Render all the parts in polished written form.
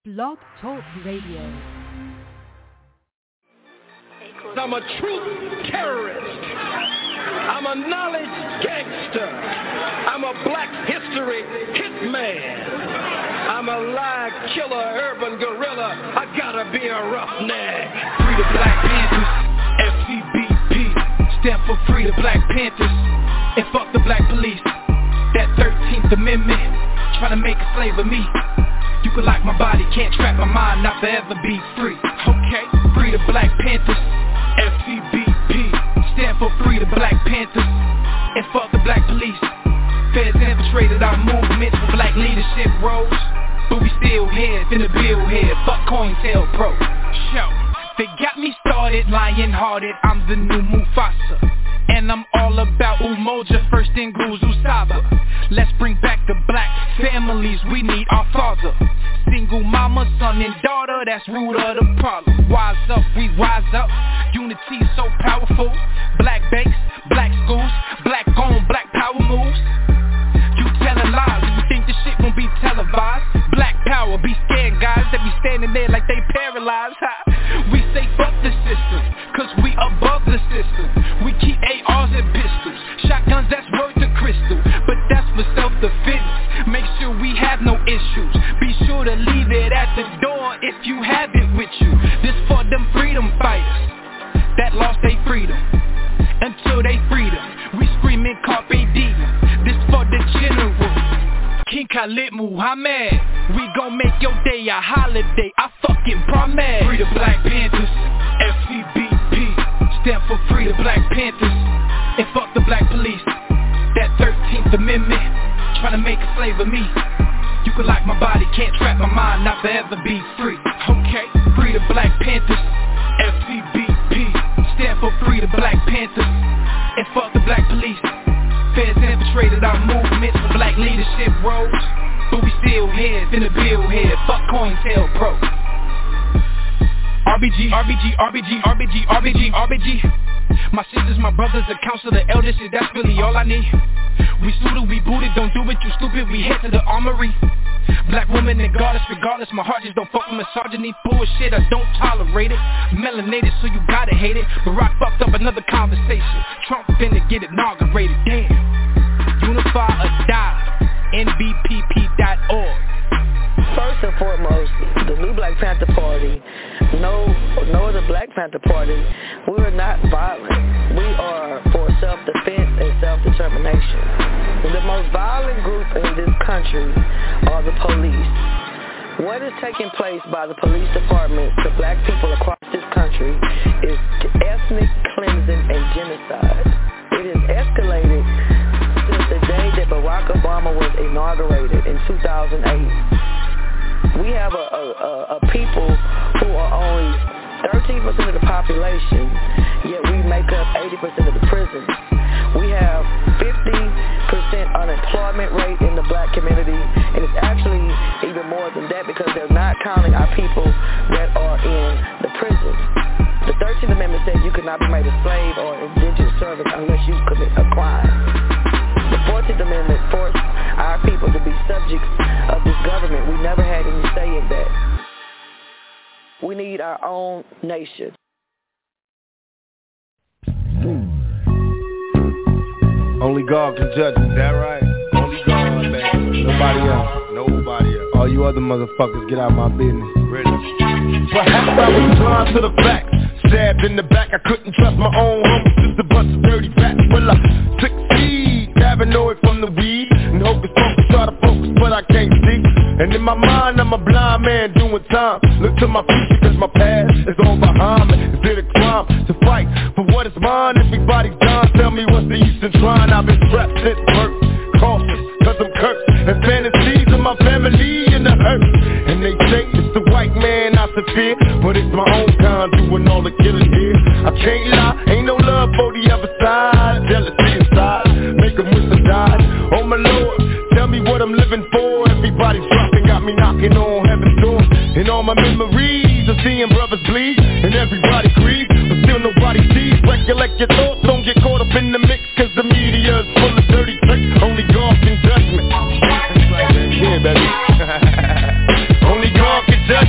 Blog Talk Radio. I'm a truth terrorist. I'm a knowledge gangster. I'm a black history hitman. I'm a lie killer, urban gorilla. I gotta be a roughneck. Free the Black Panthers, FCBP, stand for Free the Black Panthers, and fuck the black police. That 13th Amendment, trying to make a slave of me. You can lock my body, can't trap my mind, not forever be free. Okay, free the Black Panthers, FCBP, stand for Free the Black Panthers, and fuck the black police. Feds infiltrated our movement for black leadership roles, but we still here, finna build here, fuck COINTELPRO. Show, they got me started, lion-hearted, I'm the new Mufasa. And I'm all about Umoja, first in Guzu Saba. Let's bring back the black families, we need our father. Single mama, son and daughter, that's root of the problem. Wise up, we rise up, unity so powerful. Black banks, black schools, black owned, black power moves. You telling lies, you think this shit won't be televised. Black power, be scared guys that be standing there like they paralyzed. We say fuck the system, cause we above the system. We keep ARs and pistols, shotguns that's worth the crystal, but that's for self-defense. Make sure we have no issues, be sure to leave it at the door if you have it with you. This for them freedom fighters that lost their freedom. Until they freedom, we screaming carpe diem. This for the general, King Khalid Muhammad. We gon' make your day a holiday, I fucking promise. Free the Black Panthers, FCBP, stand for Free the Black Panthers, and fuck the black police. That 13th Amendment, tryna make a slave of me. You can lock my body, can't trap my mind, not forever be free. Okay, Free the Black Panthers, FCBP, stand for Free the Black Panthers, and fuck the black police. Feds infiltrated our movement for black leadership roles, but we still here, finna build here, fuck COINTELPRO. RBG, RBG, RBG, RBG, RBG, RBG. My sisters, my brothers, the council, the elders, shit, that's really all I need. We suited, we booted, don't do it, you stupid, we head to the armory. Black woman that guard us regardless, my heart just don't fuck with misogyny. Bullshit, I don't tolerate it. Melanated, so you gotta hate it. Barack fucked up another conversation. Trump finna get inaugurated, damn. Unify or die, NBPP.org. First and foremost, the new Black Panther Party, no other Black Panther Party, we are not violent. We are for self-defense and self-determination. The most violent group in this country are the police. What is taking place by the police department to black people across this country is ethnic cleansing and genocide. It has escalated since the day that Barack Obama was inaugurated in 2008. We have a people who are only 13% of the population, yet we make up 80% of the prisons. We have 50% unemployment rate in the black community, and it's actually even more than that because they're not counting our people that are in the prisons. The 13th Amendment says you cannot be made a slave or indentured servant unless you commit a crime. The 14th Amendment forced our people to be subjects of this government. We never had any say in that. We need our own nation. Only God can judge us. That right? Only God, man. Nobody else. Nobody else. All you other motherfuckers, get out of my business. Ready? Perhaps I was blind to the facts. Stabbed in the back, I couldn't trust my own homies. Just a bunch of dirty bats. Well, I succeed, paranoid from the weed, and hocus pocus, try to focus, but I can't see. And in my mind, I'm a blind man doing time. Look to my future, cause my past is all behind me. Is it a crime to fight for what is mine? Everybody's dying, tell me what's the use in trying. I've been trapped since birth, cautious, cause I'm cursed. And fantasies of my family in the hurt. And they say it's the white man I should fear, but it's my own kind doing all the killing here. I can't lie, ain't no love for the other side. Jealousy inside, make them wish I died. Oh my Lord, tell me what I'm living for. Everybody's dropping, got me knocking on heaven's door. And all my memories of seeing brothers bleed, and everybody grieves, but still nobody sees. Recollect your thoughts, don't get caught up in the mix, cause the media is full of dirty tricks. Only God can judge me. Yeah, baby. Only God can judge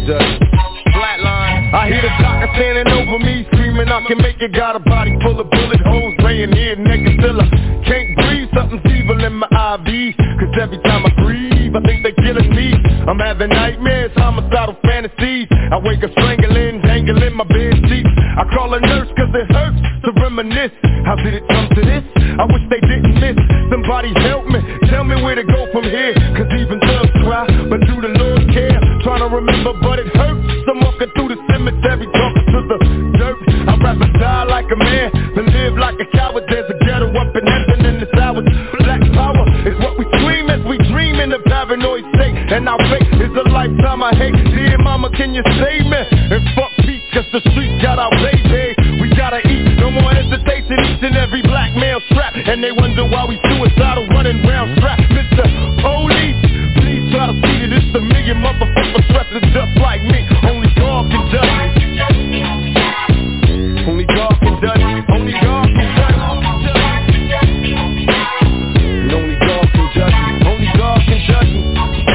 can judge me. Flatline, I hear the doctor standing over me, screaming I can make it. Got a body full of bullet holes, laying here naked till I can't breathe. Something's evil in my IV, cause every time I breathe, I think they're killing me. I'm having nightmares, homicidal fantasies. I wake up strangling, dangling my bed sheets. I call a nurse cause it hurts to reminisce. How did it come to this? I wish they didn't miss. Somebody help me, tell me where to go from here. Cause even thugs try, but do the Lord care? Trying to remember but it hurts. I'm walking through the cemetery, talking to the dirt. I'd rather die like a man than live like a coward. There's a ghetto up in heaven in this hour. Black power is what we scream as we dream in the paranoid state. And our fate is a lifetime I hate. Dear mama, can you save me? And fuck peace, cause the streets got our baby. We gotta eat, no more hesitation. Each and every black male strapped, and they wonder why we suicidal running round strapped. Mr. Police, please try to see that it's a million motherfuckers stressing just like me. Only God can judge me. Only God can judge me. Only God can judge me. And only God can judge me. Only God can judge me.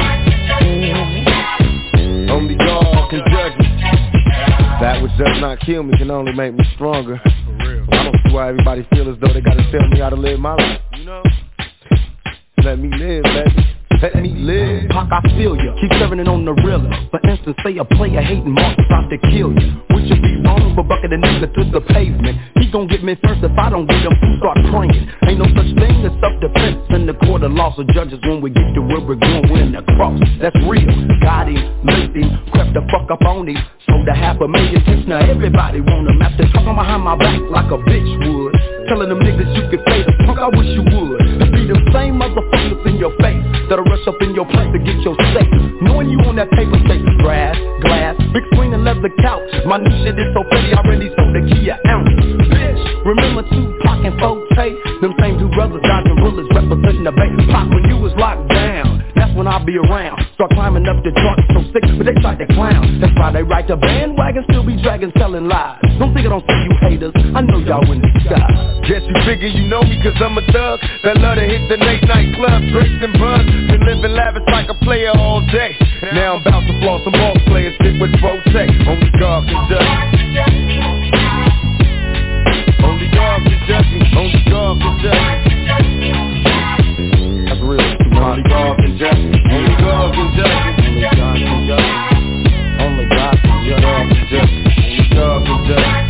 Only God can judge me. That which does not kill me can only make me stronger. I don't see why everybody feel as though they gotta tell me how to live my life. You know? Let me live, baby. Let me live. Pac, I feel ya. Keep serving it on the realer. For instance, say a player hating marks out to kill ya. Would you be wrong for bucking a nigga to the pavement? He gon' get me first if I don't get him to start praying. Ain't no such thing as self-defense in the court of law. So judges, when we get to where we're going, we're in the cross. That's real. Got him, licked him, crept the fuck up on him. Sold a $500,000 tips, now everybody want him. After talking behind my back like a bitch would. Telling them niggas you could play the fuck, I wish you would. It be the same motherfuckers in your face that'll rush up in your place to get your safe. Knowing you on that paper chase, grass, glass, big screen and leather couch. My new shit is so pretty, I already sold the key an ounce. Bitch, remember Tupac and Forte? Them same two brothers dodging bullets representing the bay. Pac, when you was locked down, that's when I'll be around. Start climbing up the charts so sick, but they tried to clown. That's why they ride the bandwagon, still be dragging, telling lies. Don't think I don't see you haters, I know y'all in the sky. Guess you figure you know me cause I'm a thug that love to hit the late night club, drinks and buzz. Been living lavish like a player all day. Now I'm about to floss some ball players, sit with Forte. Only God can judge me. Only God can judge me. Only God can judge me. That's real. Only God can judge me. Only God can judge me. Only God can judge me. Only God can judge me. Only God can judge me.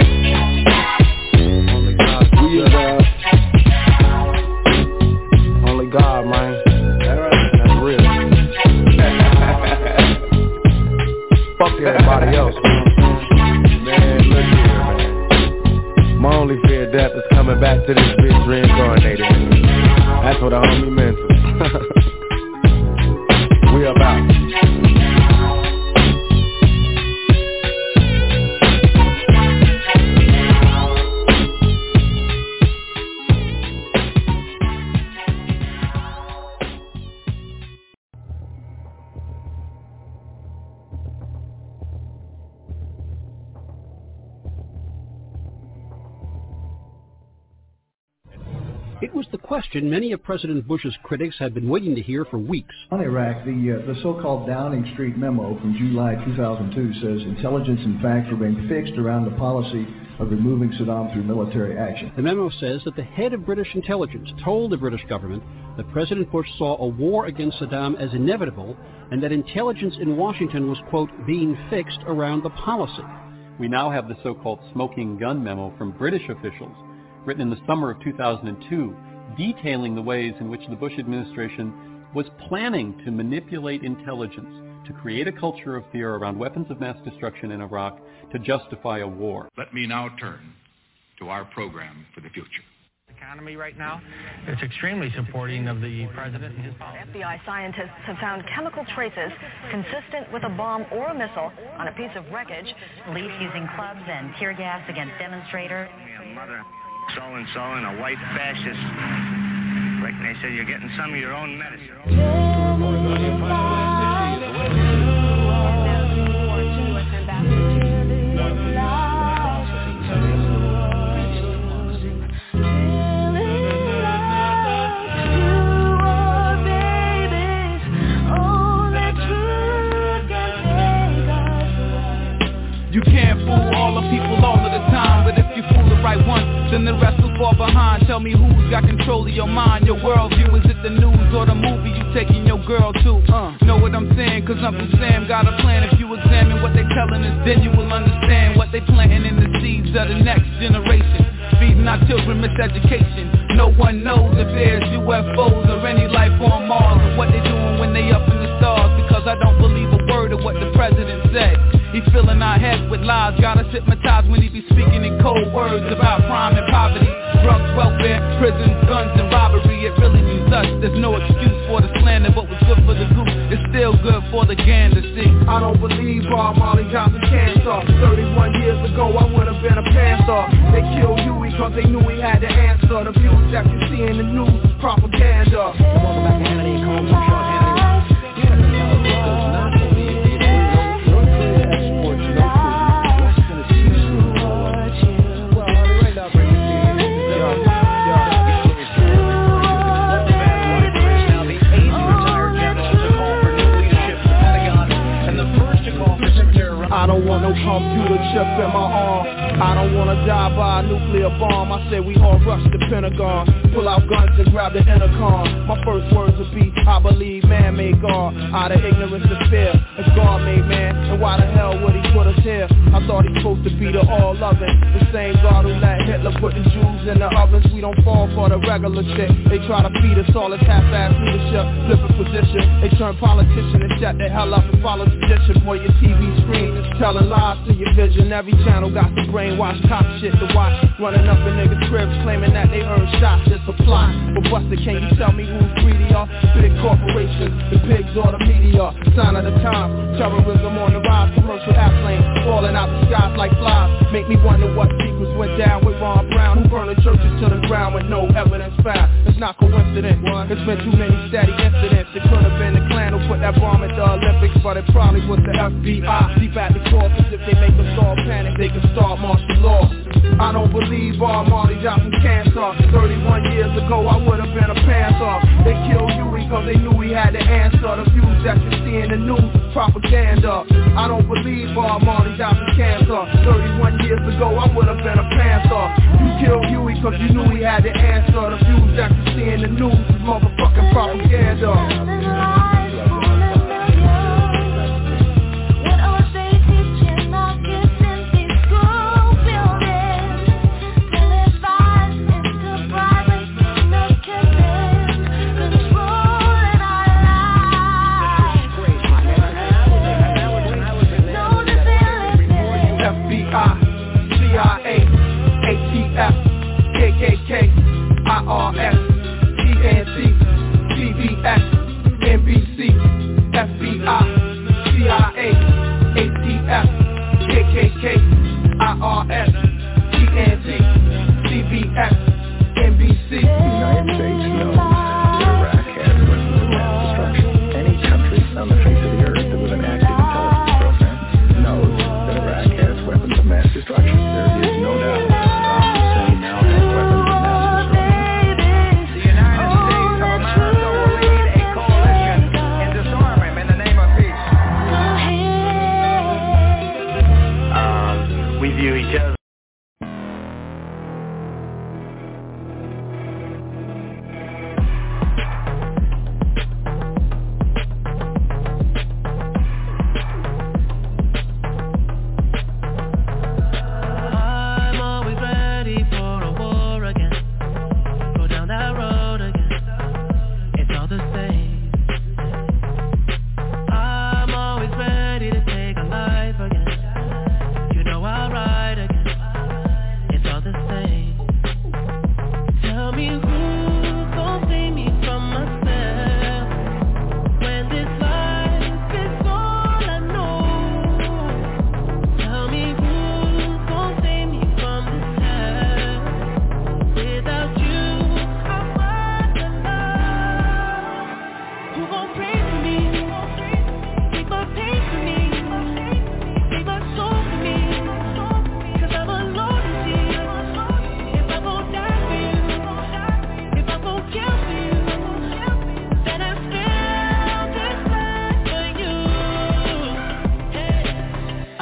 Only God can judge me. Only God, man. That's real. Fuck everybody else, man. Look here, man. My only fear of death is coming back to this bitch reincarnated. That's what a homie meant to. We about. It was the question many of President Bush's critics had been waiting to hear for weeks. On Iraq, the so-called Downing Street memo from July 2002 says intelligence and facts were being fixed around the policy of removing Saddam through military action. The memo says that the head of British intelligence told the British government that President Bush saw a war against Saddam as inevitable and that intelligence in Washington was, quote, being fixed around the policy. We now have the so-called smoking gun memo from British officials, written in the summer of 2002, detailing the ways in which the Bush administration was planning to manipulate intelligence to create a culture of fear around weapons of mass destruction in Iraq to justify a war. Let me now turn to our program for the future. Economy right now, it's extremely supporting of the president and his policy. FBI scientists have found chemical traces consistent with a bomb or a missile on a piece of wreckage. Police using clubs and tear gas against demonstrators. Mother so-and-so and a white fascist. Right, and they said you're getting some of your own medicine. then the rest will fall behind. Tell me who's got control of your mind, your worldview. Is it the news or the movie you taking your girl to? Know what I'm saying? Cause Uncle Sam got a plan. If you examine what they telling us, then you will understand what they planting in the seeds of the next generation. Feeding our children miseducation. No one knows if there's UFOs or any life on Mars, or what they doing when they up in the stars. Because I don't believe a word of what the president said. He filling our heads with lies, got us hypnotized when he be speaking in cold words about crime and poverty, drugs, welfare, prisons, guns, and robbery. It really means us. There's no excuse for the slander, but what's good for the goose is still good for the gander. See, I don't believe Bob Marley got the cancer. 31 years ago, I would have been a panther. They killed Huey because they knew he had the answer. The views that you see in the news is propaganda. Welcome back to Hannity and Combs. I'm Sean Hannity. I don't want no computer chip in my arm. I don't wanna die by a nuclear bomb. I said we all rush the Pentagon, pull out guns and grab the intercom. My first words would be, I believe man made God. Out of ignorance to fear, if God made man, then why the hell would he put us here? I thought he's supposed to be the all-loving, the same God who let Hitler put the Jews in the ovens. We don't fall for the regular shit. They try to feed us all this half-ass leadership, flipping position. They turn politician and shut the hell up and follow tradition. Boy, your TV screen is telling lies to your vision. Every channel got the brainwash cop shit to watch. Running up in niggas' cribs claiming that they earn shots. It's a plot. But Buster, can you tell me who's greedier? Big corporations, the pigs or the media? Sign of the times, terrorism on the rise. Commercial airplanes falling out the skies like flies. Make me wonder what secrets went down with Ron Brown, who burned the churches to the ground with no evidence found. It's not coincidence. It's been too many steady incidents. It could have been the Klan who put that bomb at the Olympics, but it probably was the FBI. Deep at the core, cause if they make us all panic, they can start martial law. I don't believe Bob Marley died from cancer. 31 years ago, I would have been a panther. They killed Huey cause they knew he had the answer. The views that you see in the news is propaganda. I don't believe Bob Marley died from cancer. 31 years ago, I would have been a panther. You killed Huey cause you knew he had the answer. The views that you see in the news is motherfucking propaganda. CIA, ATF, KKK, IRS, TNC, CBS, NBC, FBI, CIA, ATF, KKK, IRS, TNC, CBS, NBC. The United States knows that Iraq has weapons of mass destruction. Any country on the face of the earth that with an active intelligence program knows that Iraq has weapons of mass destruction. There is no doubt that Saddam Hussein now has weapons of mass destruction. The United States of America will lead a coalition in disarming him in the name of peace. We view each other. Again. You know I'll ride again.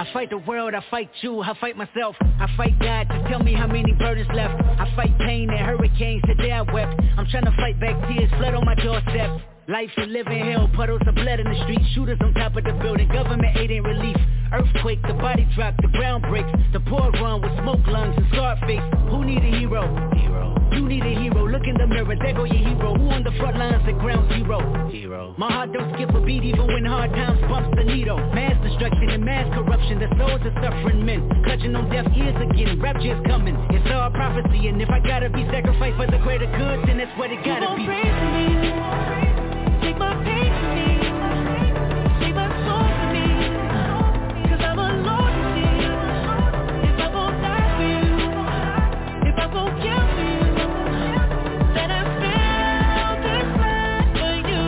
I fight the world, I fight you, I fight myself. I fight God to tell me how many burdens left. I fight pain and hurricanes, today I wept. I'm trying to fight back tears, flood on my doorstep. Life a living hell, puddles of blood in the street, shooters on top of the building, government aid ain't relief. Earthquake, the body drop, the ground breaks, the poor run with smoke lungs and scarred face. Who need a hero? You need a hero, look in the mirror, there go your hero. Who on the front lines at ground zero? My heart don't skip a beat even when hard times bumps the needle. Mass destruction and mass corruption, the souls of suffering men, clutching on deaf ears again, rapture's coming. It's all prophecy, and if I gotta be sacrificed for the greater good, then that's what it gotta be. Pray for me. Take my pain from me, take my soul from me, 'cause I'm alone with you. If I won't die for you, if I won't kill for you, then I feel this life for you.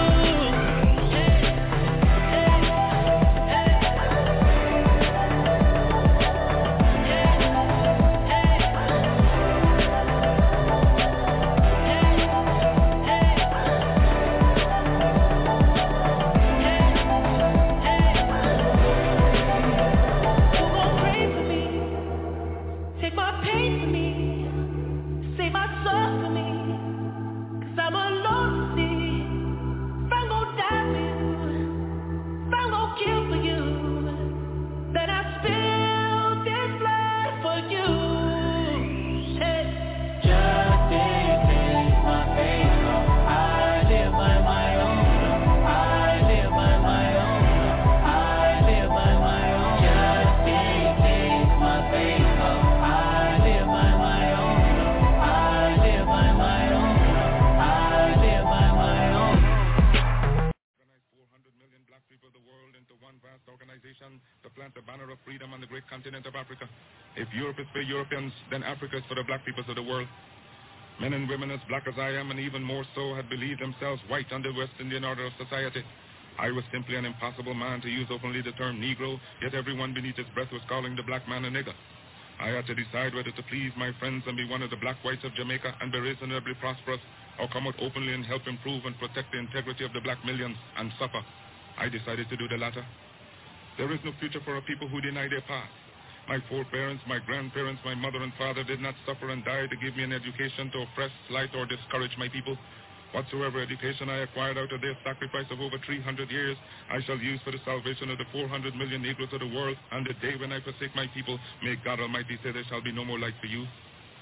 To plant the banner of freedom on the great continent of Africa. If Europe is for Europeans, then Africa is for the black peoples of the world. Men and women as black as I am, and even more so, had believed themselves white under West Indian order of society. I was simply an impossible man to use openly the term Negro, yet everyone beneath his breath was calling the black man a nigger. I had to decide whether to please my friends and be one of the black whites of Jamaica and be reasonably prosperous, or come out openly and help improve and protect the integrity of the black millions and suffer. I decided to do the latter. There is no future for a people who deny their past. My foreparents, my grandparents, my mother and father did not suffer and die to give me an education to oppress, slight, or discourage my people. Whatsoever education I acquired out of their sacrifice of over 300 years, I shall use for the salvation of the 400 million Negroes of the world. And the day when I forsake my people, may God Almighty say there shall be no more light for you.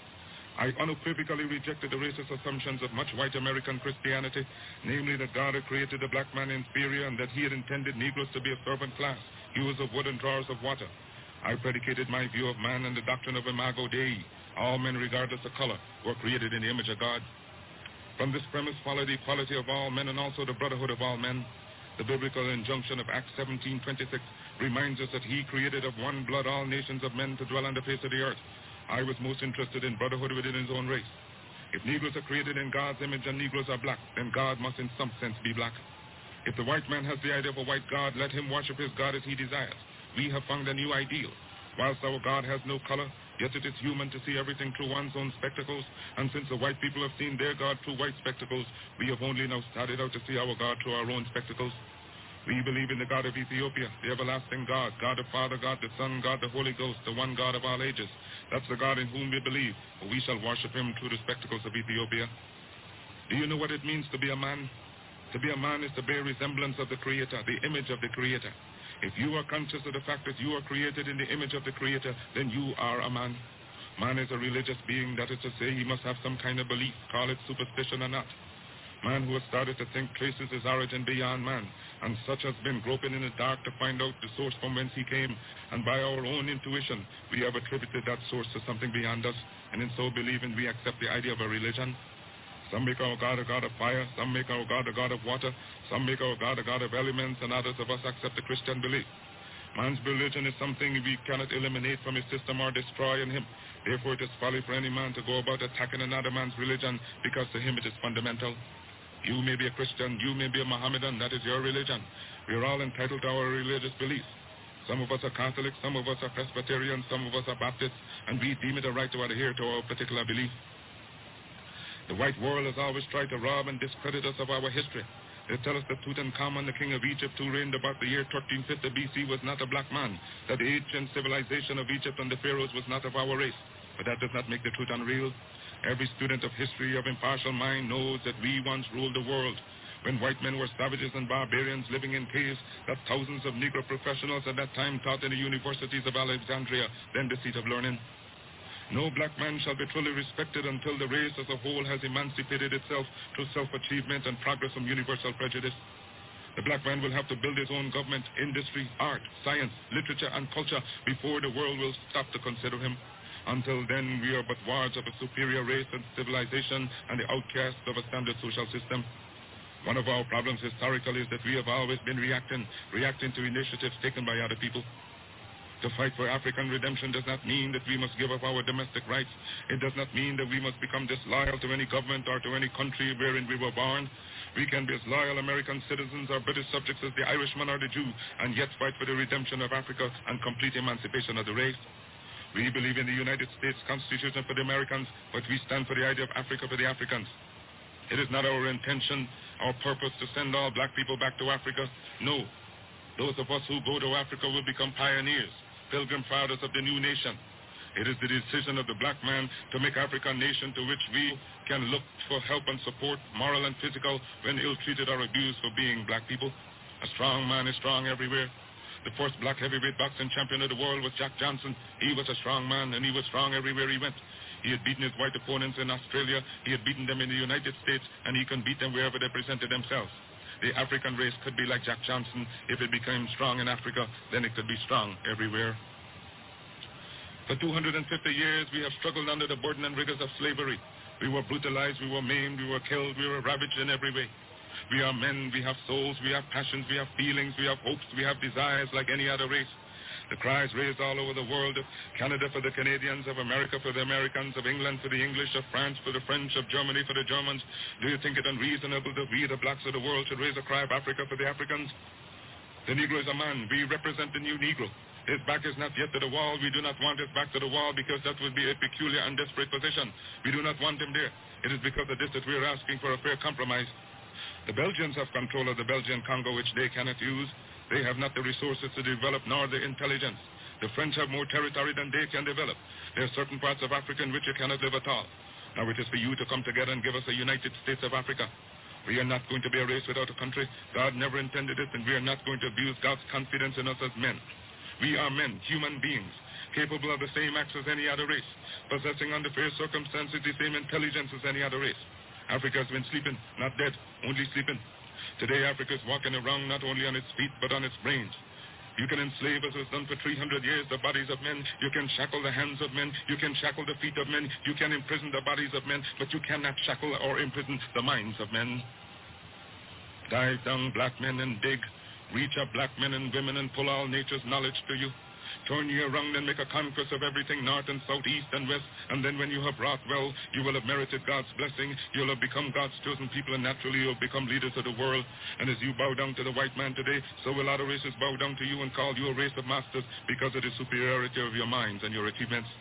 I unequivocally rejected the racist assumptions of much white American Christianity, namely that God had created the black man inferior and that he had intended Negroes to be a servant class, users of wood and drawers of water. I predicated my view of man and the doctrine of Imago Dei. All men, regardless of color, were created in the image of God. From this premise followed the equality of all men and also the brotherhood of all men. The biblical injunction of Acts 17:26 reminds us that he created of one blood all nations of men to dwell on the face of the earth. I was most interested in brotherhood within his own race. If Negroes are created in God's image and Negroes are black, then God must in some sense be black. If the white man has the idea of a white God, let him worship his God as he desires. We have found a new ideal. Whilst our God has no color, yet it is human to see everything through one's own spectacles, and since the white people have seen their God through white spectacles, we have only now started out to see our God through our own spectacles. We believe in the God of Ethiopia, the everlasting God, God the Father, God the Son, God the Holy Ghost, the one God of all ages. That's the God in whom we believe, but we shall worship him through the spectacles of Ethiopia. Do you know what it means to be a man? To be a man is to bear resemblance of the Creator, the image of the Creator. If you are conscious of the fact that you are created in the image of the Creator, then you are a man. Man is a religious being, that is to say, he must have some kind of belief, call it superstition or not. Man who has started to think traces his origin beyond man, and such has been groping in the dark to find out the source from whence he came, and by our own intuition, we have attributed that source to something beyond us, and in so believing, we accept the idea of a religion. Some make our God a God of fire, some make our God a God of water, some make our God a God of elements, and others of us accept the Christian belief. Man's religion is something we cannot eliminate from his system or destroy in him. Therefore, it is folly for any man to go about attacking another man's religion, because to him it is fundamental. You may be a Christian, you may be a Mohammedan, that is your religion. We are all entitled to our religious beliefs. Some of us are Catholics, some of us are Presbyterians, some of us are Baptists, and we deem it a right to adhere to our particular belief. The white world has always tried to rob and discredit us of our history. They tell us that Tutankhamun, the king of Egypt, who reigned about the year 1350 BC, was not a black man, that the ancient civilization of Egypt and the pharaohs was not of our race. But that does not make the truth unreal. Every student of history of impartial mind knows that we once ruled the world, when white men were savages and barbarians living in caves, that thousands of Negro professionals at that time taught in the universities of Alexandria, then the seat of learning. No black man shall be truly respected until the race as a whole has emancipated itself through self-achievement and progress from universal prejudice. The black man will have to build his own government, industry, art, science, literature, and culture before the world will stop to consider him. Until then, we are but wards of a superior race and civilization and the outcasts of a standard social system. One of our problems historically is that we have always been reacting to initiatives taken by other people. To fight for African redemption does not mean that we must give up our domestic rights. It does not mean that we must become disloyal to any government or to any country wherein we were born. We can be as loyal American citizens or British subjects as the Irishman or the Jew, and yet fight for the redemption of Africa and complete emancipation of the race. We believe in the United States Constitution for the Americans, but we stand for the idea of Africa for the Africans. It is not our intention, our purpose to send all black people back to Africa. No. Those of us who go to Africa will become pioneers, pilgrim fathers of the new nation. It is the decision of the black man to make Africa a nation to which we can look for help and support, moral and physical, when ill-treated or abused for being black people. A strong man is strong everywhere. The first black heavyweight boxing champion of the world was Jack Johnson. He was a strong man, and he was strong everywhere he went. He had beaten his white opponents in Australia. He had beaten them in the United States, and he can beat them wherever they presented themselves. The African race could be like Jack Johnson. If it became strong in Africa, then it could be strong everywhere. For 250 years, we have struggled under the burden and rigors of slavery. We were brutalized, we were maimed, we were killed, we were ravaged in every way. We are men, we have souls, we have passions, we have feelings, we have hopes, we have desires like any other race. The cries raised all over the world, of Canada for the Canadians, of America for the Americans, of England for the English, of France for the French, of Germany for the Germans. Do you think it unreasonable that we, the blacks of the world, should raise a cry of Africa for the Africans? The Negro is a man. We represent the new Negro. His back is not yet to the wall. We do not want his back to the wall because that would be a peculiar and desperate position. We do not want him there. It is because of this that we are asking for a fair compromise. The Belgians have control of the Belgian Congo, which they cannot use. They have not the resources to develop nor the intelligence. The French have more territory than they can develop. There are certain parts of Africa in which you cannot live at all. Now it is for you to come together and give us a United States of Africa. We are not going to be a race without a country. God never intended it, and we are not going to abuse God's confidence in us as men. We are men, human beings, capable of the same acts as any other race, possessing under fair circumstances the same intelligence as any other race. Africa has been sleeping, not dead, only sleeping. Today Africa is walking around not only on its feet, but on its brains. You can enslave, as was done for 300 years, the bodies of men. You can shackle the hands of men. You can shackle the feet of men. You can imprison the bodies of men, but you cannot shackle or imprison the minds of men. Dive down, black men, and dig. Reach up, black men and women, and pull all nature's knowledge to you. Turn ye around and make a conquest of everything, north and south, east and west, and then when you have wrought well, you will have merited God's blessing. You'll have become God's chosen people, and naturally you'll become leaders of the world. And as you bow down to the white man today, so will other races bow down to you and call you a race of masters because of the superiority of your minds and your achievements.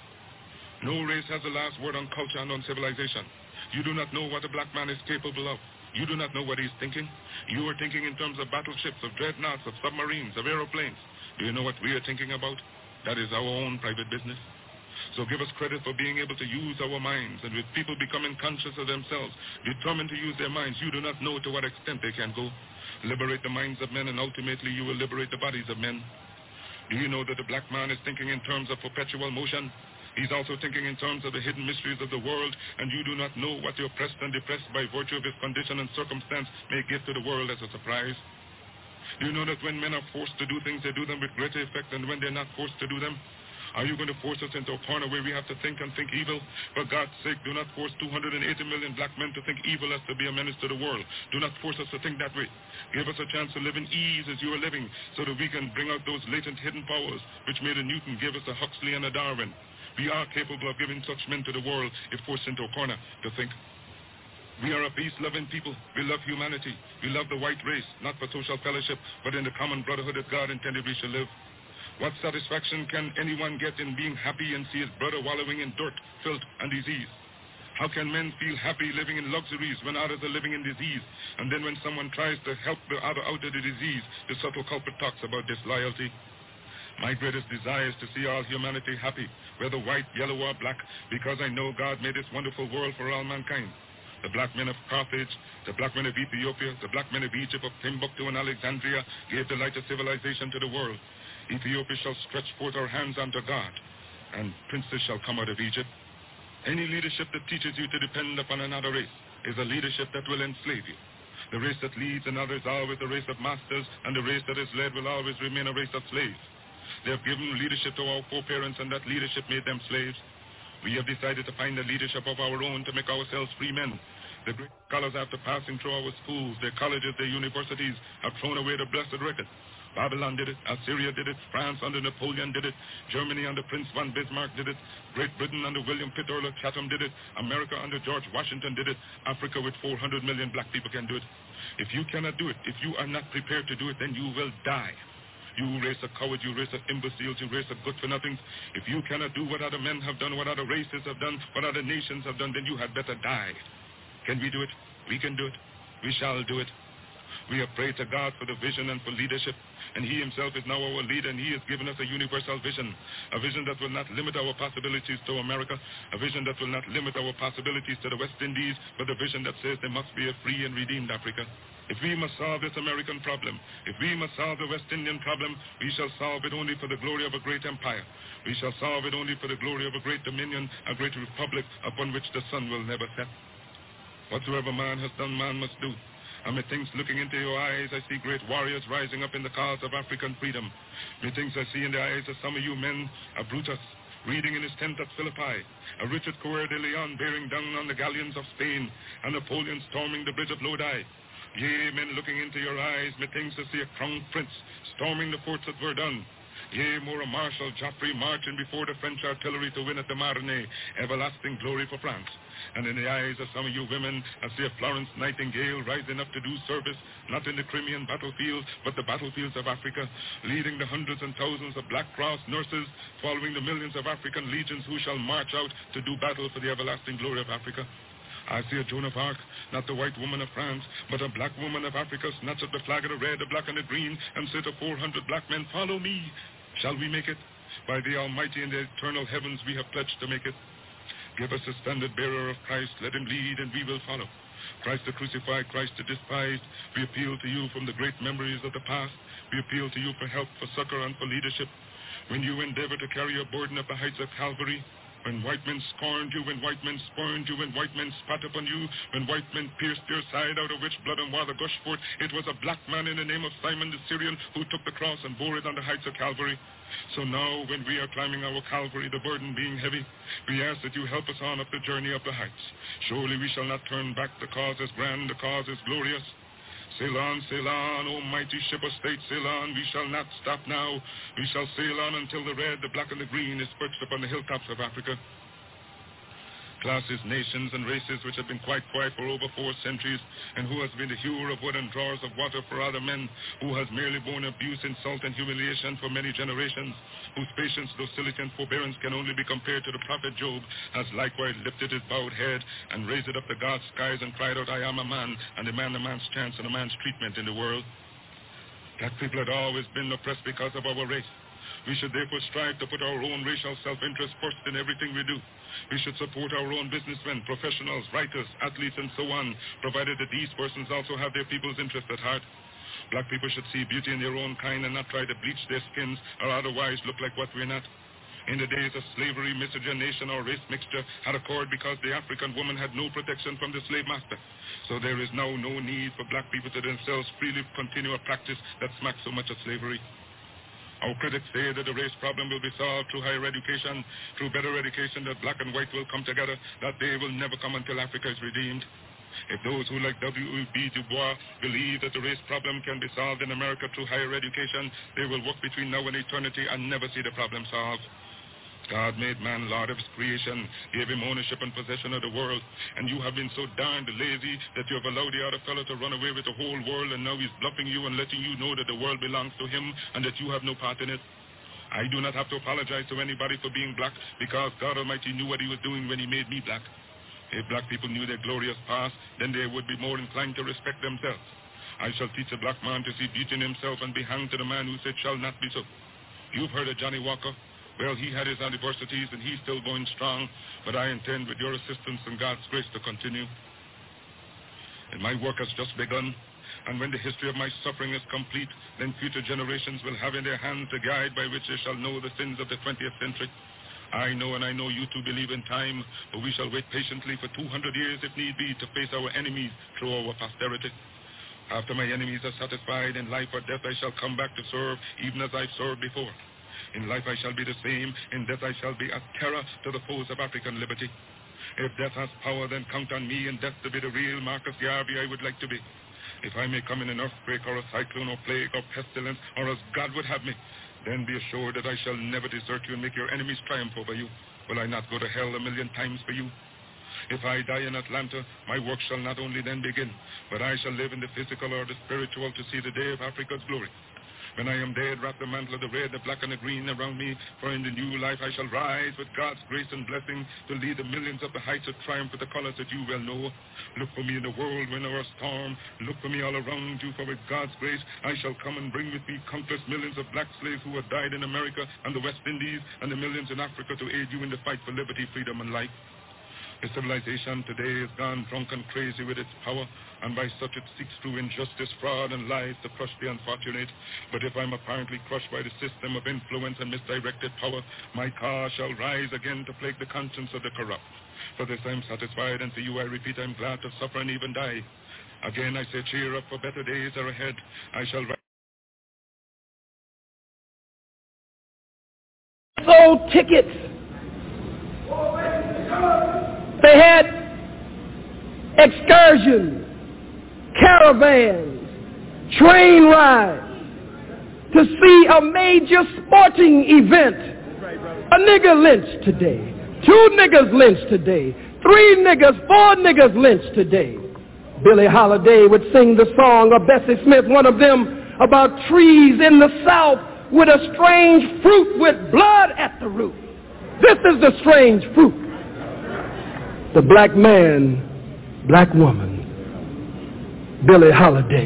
No race has the last word on culture and on civilization. You do not know what a black man is capable of. You do not know what he's thinking. You are thinking in terms of battleships, of dreadnoughts, of submarines, of aeroplanes. Do you know what we are thinking about? That is our own private business. So give us credit for being able to use our minds, and with people becoming conscious of themselves, determined to use their minds, you do not know to what extent they can go. Liberate the minds of men, and ultimately you will liberate the bodies of men. Do you know that the black man is thinking in terms of perpetual motion? He's also thinking in terms of the hidden mysteries of the world, and you do not know what the oppressed and depressed by virtue of his condition and circumstance may give to the world as a surprise. Do you know that when men are forced to do things, they do them with greater effect than when they're not forced to do them? Are you going to force us into a corner where we have to think and think evil? For God's sake, do not force 280 million black men to think evil as to be a menace to the world. Do not force us to think that way. Give us a chance to live in ease as you are living, so that we can bring out those latent hidden powers which made a Newton give us a Huxley and a Darwin. We are capable of giving such men to the world if forced into a corner to think. We are a peace-loving people. We love humanity. We love the white race, not for social fellowship, but in the common brotherhood that God intended we should live. What satisfaction can anyone get in being happy and see his brother wallowing in dirt, filth, and disease? How can men feel happy living in luxuries when others are living in disease? And then when someone tries to help the other out of the disease, the subtle culprit talks about disloyalty. My greatest desire is to see all humanity happy, whether white, yellow, or black, because I know God made this wonderful world for all mankind. The black men of Carthage, the black men of Ethiopia, the black men of Egypt, of Timbuktu and Alexandria gave the light of civilization to the world. Ethiopia shall stretch forth our hands unto God, and princes shall come out of Egypt. Any leadership that teaches you to depend upon another race is a leadership that will enslave you. The race that leads another is always a race of masters, and the race that is led will always remain a race of slaves. They have given leadership to our foreparents, and that leadership made them slaves. We have decided to find a leadership of our own to make ourselves free men. The great scholars, after passing through our schools, their colleges, their universities, have thrown away the blessed record. Babylon did it, Assyria did it, France under Napoleon did it, Germany under Prince von Bismarck did it, Great Britain under William Pitt Earl of Chatham did it, America under George Washington did it, Africa with 400 million black people can do it. If you cannot do it, if you are not prepared to do it, then you will die. You race of cowards, you race of imbeciles, you race of good-for-nothings. If you cannot do what other men have done, what other races have done, what other nations have done, then you had better die. Can we do it? We can do it. We shall do it. We have prayed to God for the vision and for leadership, and He Himself is now our leader, and He has given us a universal vision, a vision that will not limit our possibilities to America, a vision that will not limit our possibilities to the West Indies, but a vision that says there must be a free and redeemed Africa. If we must solve this American problem, if we must solve the West Indian problem, we shall solve it only for the glory of a great empire. We shall solve it only for the glory of a great dominion, a great republic upon which the sun will never set. Whatsoever man has done, man must do. And methinks looking into your eyes, I see great warriors rising up in the cause of African freedom. Methinks I see in the eyes of some of you men a Brutus reading in his tent at Philippi, a Richard Coeur de Leon bearing down on the galleons of Spain, and Napoleon storming the bridge of Lodi. Yea, men looking into your eyes, methinks I see a crown prince storming the forts at Verdun. Yea, more a Marshal Joffre marching before the French artillery to win at the Marne, everlasting glory for France. And in the eyes of some of you women, I see a Florence Nightingale rising up to do service, not in the Crimean battlefield, but the battlefields of Africa, leading the hundreds and thousands of Black Cross nurses, following the millions of African legions who shall march out to do battle for the everlasting glory of Africa. I see a Joan of Arc, not the white woman of France, but a black woman of Africa, snatch up the flag of the red, the black, and the green, and say to 400 black men, follow me. Shall we make it? By the Almighty and the eternal heavens we have pledged to make it. Give us the standard bearer of Christ, let him lead and we will follow. Christ the crucified, Christ the despised, we appeal to you from the great memories of the past. We appeal to you for help, for succor, and for leadership. When you endeavor to carry your burden up the heights of Calvary, when white men scorned you, when white men spurned you, when white men spat upon you, when white men pierced your side out of which blood and water gushed forth, it was a black man in the name of Simon the Syrian who took the cross and bore it on the heights of Calvary. So now, when we are climbing our Calvary, the burden being heavy, we ask that you help us on up the journey up the heights. Surely we shall not turn back. The cause is grand, the cause is glorious. Sail on, O mighty ship of state, sail on. We shall not stop now. We shall sail on until the red, the black, and the green is perched upon the hilltops of Africa. Classes, nations, and races which have been quite quiet for over 4 centuries, and who has been the hewer of wood and drawers of water for other men, who has merely borne abuse, insult, and humiliation for many generations, whose patience, docility, and forbearance can only be compared to the prophet Job, has likewise lifted his bowed head and raised it up to God's skies and cried out, I am a man, and demand a man's chance and a man's treatment in the world. Black people had always been oppressed because of our race. We should therefore strive to put our own racial self-interest first in everything we do. We should support our own businessmen, professionals, writers, athletes, and so on, provided that these persons also have their people's interest at heart. Black people should see beauty in their own kind and not try to bleach their skins or otherwise look like what we're not. In the days of slavery, miscegenation, or race mixture had occurred because the African woman had no protection from the slave master. So there is now no need for black people to themselves freely continue a practice that smacks so much of slavery. Our critics say that the race problem will be solved through higher education, through better education, that black and white will come together. That day will never come until Africa is redeemed. If those who, like W.E.B. Du Bois, believe that the race problem can be solved in America through higher education, they will work between now and eternity and never see the problem solved. God made man Lord of his creation, gave him ownership and possession of the world, and you have been so darned lazy that you have allowed the other fellow to run away with the whole world, and now he's bluffing you and letting you know that the world belongs to him and that you have no part in it. I do not have to apologize to anybody for being black, because God Almighty knew what he was doing when he made me black. If black people knew their glorious past, then they would be more inclined to respect themselves. I shall teach a black man to see beauty in himself and be hanged to the man who said shall not be so. You've heard of Johnny Walker. Well, he had his adversities and he's still going strong, but I intend with your assistance and God's grace to continue. And my work has just begun, and when the history of my suffering is complete, then future generations will have in their hands the guide by which they shall know the sins of the 20th century. I know, and I know you too believe in time, but we shall wait patiently for 200 years if need be to face our enemies through our posterity. After my enemies are satisfied, in life or death I shall come back to serve, even as I've served before. In life I shall be the same, in death I shall be a terror to the foes of African liberty. If death has power, then count on me and death to be the real Marcus Garvey I would like to be. If I may come in an earthquake or a cyclone or plague or pestilence, or as God would have me, then be assured that I shall never desert you and make your enemies triumph over you. Will I not go to hell 1,000,000 times for you? If I die in Atlanta, my work shall not only then begin, but I shall live in the physical or the spiritual to see the day of Africa's glory. When I am dead, wrap the mantle of the red, the black, and the green around me, for in the new life I shall rise with God's grace and blessing to lead the millions up the heights of triumph with the colors that you well know. Look for me in the whirlwind or a storm. Look for me all around you, for with God's grace I shall come and bring with me countless millions of black slaves who have died in America and the West Indies, and the millions in Africa to aid you in the fight for liberty, freedom, and life. The civilization today is gone drunk and crazy with its power, and by such it seeks through injustice, fraud, and lies to crush the unfortunate. But if I'm apparently crushed by the system of influence and misdirected power, my cause shall rise again to plague the conscience of the corrupt. For this I am satisfied, and to you I repeat, I am glad to suffer and even die. Again I say, cheer up, for better days are ahead. I shall rise. Sold tickets. They had excursions, caravans, train rides to see a major sporting event. A nigger lynched today. 2 niggers lynched today. 3 niggers, 4 niggers lynched today. Billie Holiday would sing the song of Bessie Smith, one of them, about trees in the South with a strange fruit with blood at the root. This is the strange fruit. The black man, black woman, Billie Holiday.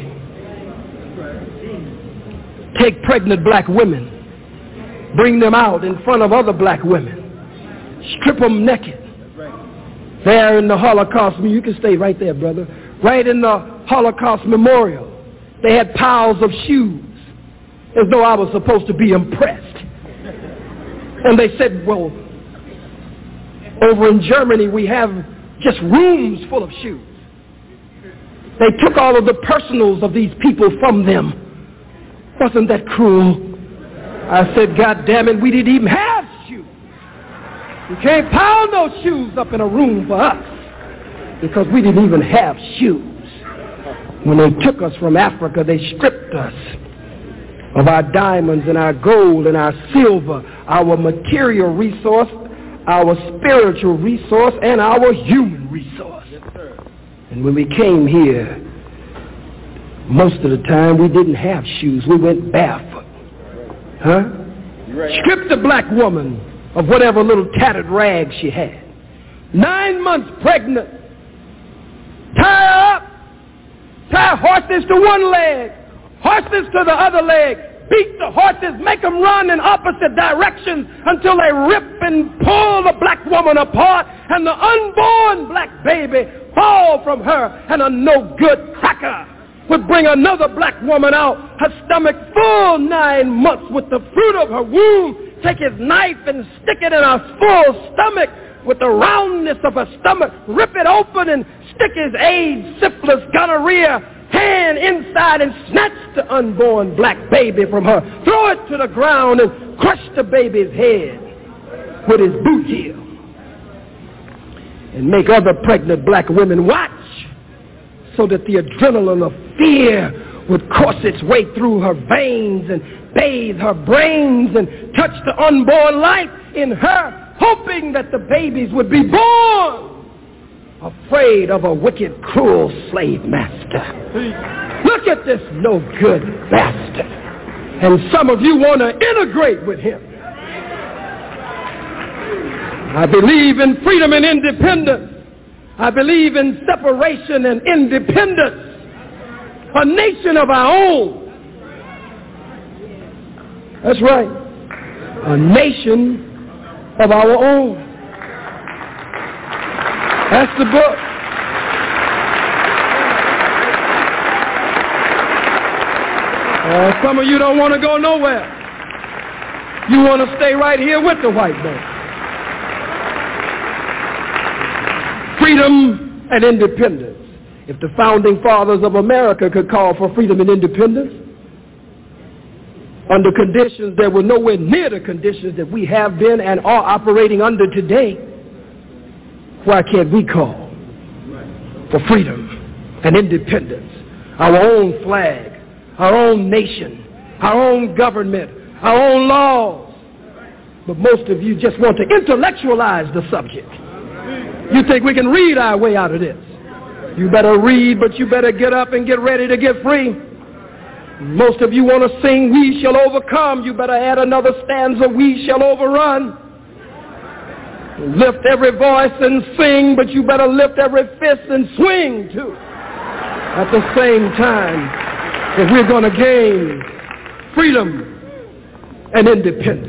Take pregnant black women, bring them out in front of other black women, strip them naked. There in the Holocaust, you can stay right there, brother, right in the Holocaust Memorial, they had piles of shoes, as though I was supposed to be impressed. And they said, well, over in Germany, we have just rooms full of shoes. They took all of the personals of these people from them. Wasn't that cruel? I said, God damn it, we didn't even have shoes. You can't pound those shoes up in a room for us because we didn't even have shoes. When they took us from Africa, they stripped us of our diamonds and our gold and our silver, our material resource, our spiritual resource, and our human resource. Yes, sir. And when we came here, most of the time we didn't have shoes. We went barefoot. Huh? Right. Stripped the black woman of whatever little tattered rags she had. 9 months pregnant. Tie her up. Tie horses to one leg, horses to the other leg. Beat the horses, make them run in opposite directions until they rip and pull the black woman apart, and the unborn black baby fall from her, and a no-good cracker would bring another black woman out, her stomach full 9 months with the fruit of her womb, take his knife and stick it in her full stomach with the roundness of her stomach, rip it open and stick his AIDS, syphilis, gonorrhea hand inside and snatch the unborn black baby from her, throw it to the ground and crush the baby's head with his boot heel, and make other pregnant black women watch so that the adrenaline of fear would course its way through her veins and bathe her brains and touch the unborn life in her, hoping that the babies would be born afraid of a wicked, cruel slave master. Look at this no-good bastard. And some of you want to integrate with him. I believe in freedom and independence. I believe in separation and independence, a nation of our own. That's right, a nation of our own. That's the book. Some of you don't want to go nowhere. You want to stay right here with the white man. Freedom and independence. If the founding fathers of America could call for freedom and independence under conditions that were nowhere near the conditions that we have been and are operating under today, why can't we call for freedom and independence? Our own flag, our own nation, our own government, our own laws. But most of you just want to intellectualize the subject. You think we can read our way out of this. You better read, but you better get up and get ready to get free. Most of you want to sing, we shall overcome. You better add another stanza, we shall overrun. Lift every voice and sing, but you better lift every fist and swing too. At the same time, if we're going to gain freedom and independence.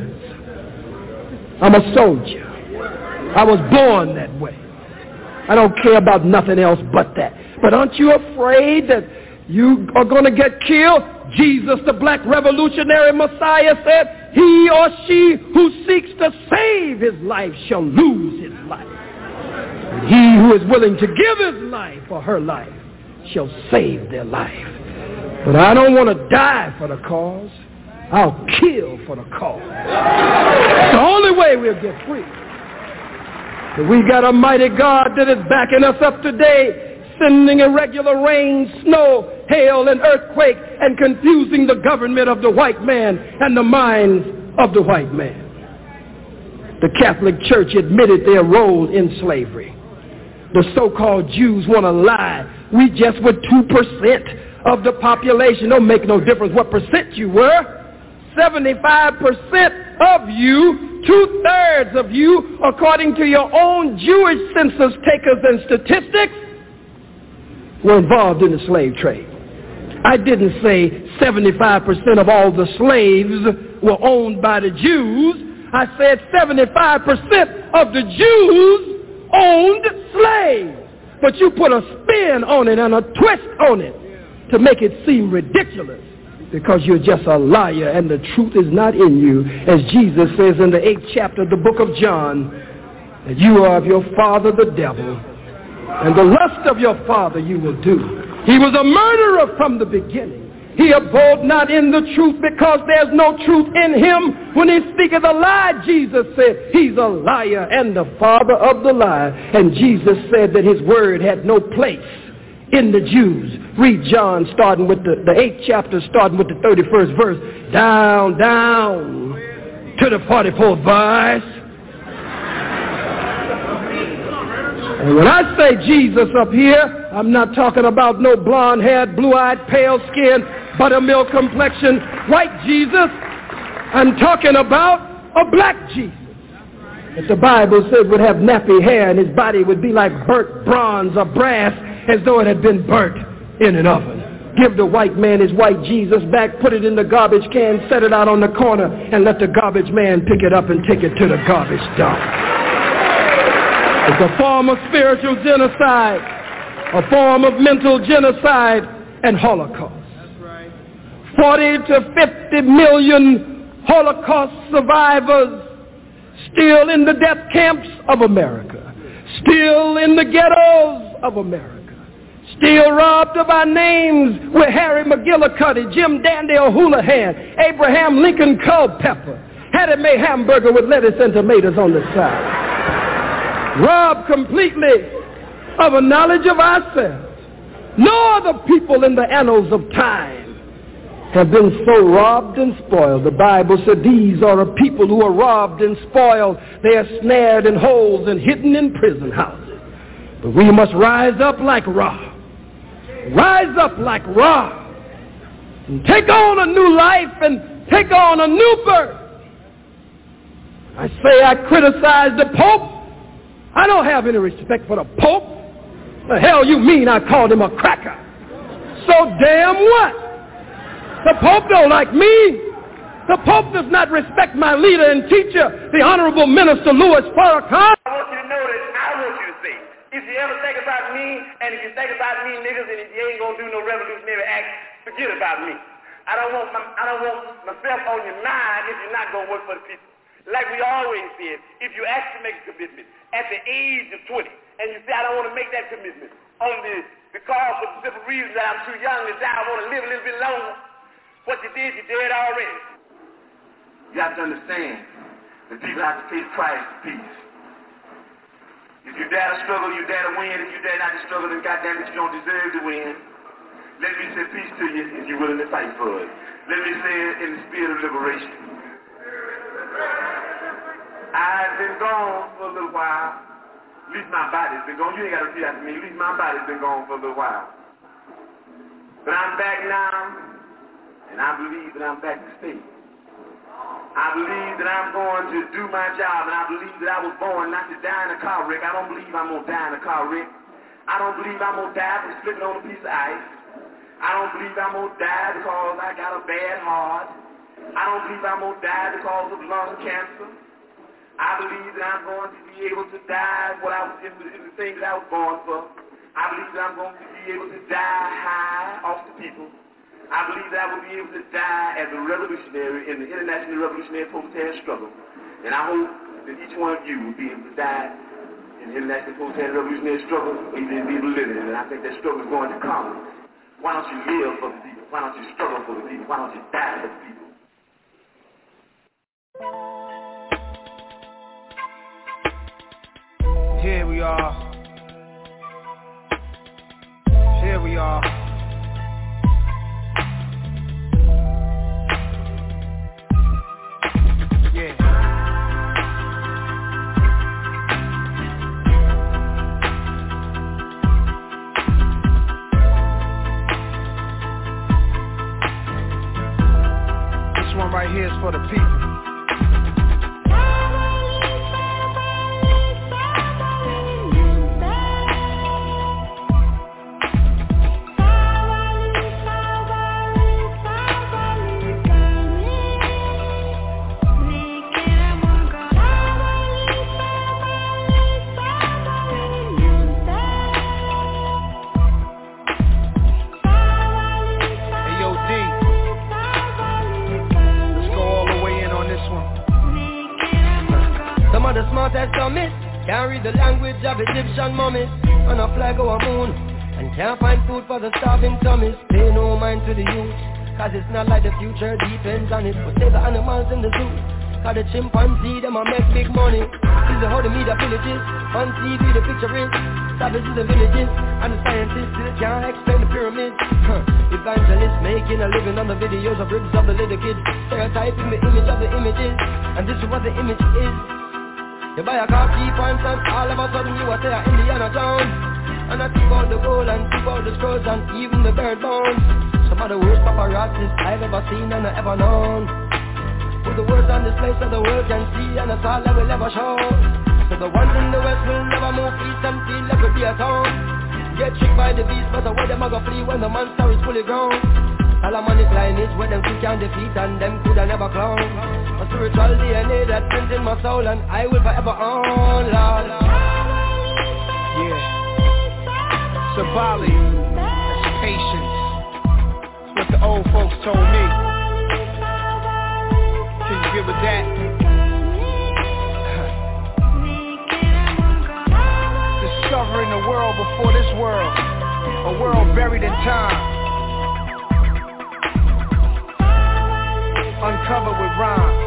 I'm a soldier. I was born that way. I don't care about nothing else but that. But aren't you afraid that you are going to get killed? Jesus, the black revolutionary Messiah, said, he or she who seeks to save his life shall lose his life. And he who is willing to give his life or her life shall save their life. But I don't want to die for the cause. I'll kill for the cause. It's the only way we'll get free. But we got a mighty God that is backing us up today, sending irregular rain, snow, hail, and earthquake, and confusing the government of the white man and the minds of the white man. The Catholic Church admitted their role in slavery. The so-called Jews want to lie. We just were 2% of the population. Don't make no difference what percent you were. 75% of you, 2/3 of you, according to your own Jewish census takers and statistics, were involved in the slave trade. I didn't say 75% of all the slaves were owned by the Jews. I said 75% of the Jews owned slaves. But you put a spin on it and a twist on it to make it seem ridiculous. Because you're just a liar and the truth is not in you. As Jesus says in the 8th chapter of the book of John, that you are of your father the devil, and the lust of your father you will do. He was a murderer from the beginning. He abode not in the truth because there's no truth in him. When he speaketh a lie, Jesus said, he's a liar and the father of the lie. And Jesus said that his word had no place in the Jews. Read John starting with the 8th chapter, starting with the 31st verse. Down to the 44th verse. And when I say Jesus up here, I'm not talking about no blonde-haired, blue-eyed, pale-skinned, buttermilk complexion, white Jesus. I'm talking about a black Jesus. That the Bible says would have nappy hair and his body would be like burnt bronze or brass, as though it had been burnt in an oven. Give the white man his white Jesus back, put it in the garbage can, set it out on the corner, and let the garbage man pick it up and take it to the garbage dump. It's a form of spiritual genocide, a form of mental genocide and Holocaust. 40 to 50 million Holocaust survivors still in the death camps of America, still in the ghettos of America. Still robbed of our names with Harry McGillicuddy, Jim Dandy O'Houlihan, Abraham Lincoln Culpeper, Hattie Mae Hamburger with lettuce and tomatoes on the side. Robbed completely of a knowledge of ourselves. No other people in the annals of time have been so robbed and spoiled. The Bible said these are a people who are robbed and spoiled. They are snared in holes and hidden in prison houses. But we must rise up like Ra. Rise up like Ra. And take on a new life and take on a new birth. I say I criticize the Pope. I don't have any respect for the Pope. The hell you mean I called him a cracker? So damn what? The Pope don't like me. The Pope does not respect my leader and teacher, the Honorable Minister Louis Farrakhan. I want you to know that I want you to say, if you ever think about me, and if you think about me, niggas, and if you ain't gonna do no revolutionary act, forget about me. I don't want myself on your mind if you're not gonna work for the people. Like we always said, if you actually make a commitment at the age of 20, and you say, I don't want to make that commitment only because for the simple reason that I'm too young to die, I want to live a little bit longer. What you did, you did already. You have to understand that people have to pay the price for peace. If you dare to struggle, you dare to win. If you dare not to struggle, then goddamn it, you don't deserve to win. Let me say peace to you if you're willing to fight for it. Let me say it in the spirit of liberation. I've been gone for a little while. At least my body's been gone. You ain't got to repeat after me. At least my body's been gone for a little while. But I'm back now, and I believe that I'm back to stay. I believe that I'm going to do my job, and I believe that I was born not to die in a car wreck. I don't believe I'm going to die in a car wreck. I don't believe I'm going to die from slipping on a piece of ice. I don't believe I'm going to die because I got a bad heart. I don't believe I'm going to die because of lung cancer. I believe that I'm going to be able to die in the things that I was born for. I believe that I'm going to be able to die high off the people. I believe that I will be able to die as a revolutionary in the international revolutionary proletariat struggle. And I hope that each one of you will be able to die in the international proletariat revolutionary struggle, or even be able to live in it. And I think that struggle is going to come. Why don't you live for the people? Why don't you struggle for the people? Why don't you die for the people? Here we are. Here we are. Yeah. This one right here is for the people. Can't read the language of Egyptian mummies on a flag or a moon, and can't find food for the starving tummies. Pay no mind to the youth, cause it's not like the future depends on it. But save the animals in the zoo, cause the chimpanzee them a make big money. This is how the media villages, on TV the picture is savages the villages, and the scientists still can't explain the pyramids. Evangelists making a living on the videos of ribs of the little kids, stereotyping the image of the images, and this is what the image is. You buy a car, cheap pants, and all of a sudden you are there in Indiana Jones. And I took out the gold and took out the scrolls and even the bird bones. Some of the worst paparazzis I've ever seen and ever known. Put the words on display so the world can see, and that's all I will ever show. So the ones in the west will never move east and feel like we'll be at home. Get tricked by the beast, but the way them a go flee when the monster is fully grown. All I'm on this line is where them two can defeat and them coulda never clown. A spiritual DNA that's printed in my soul, and I will forever own, Lord. Yeah. Sabali, that's patience. That's what the old folks told me. Can you give it that? Discovering the world before this world, a world buried in time. Uncovered with rhymes.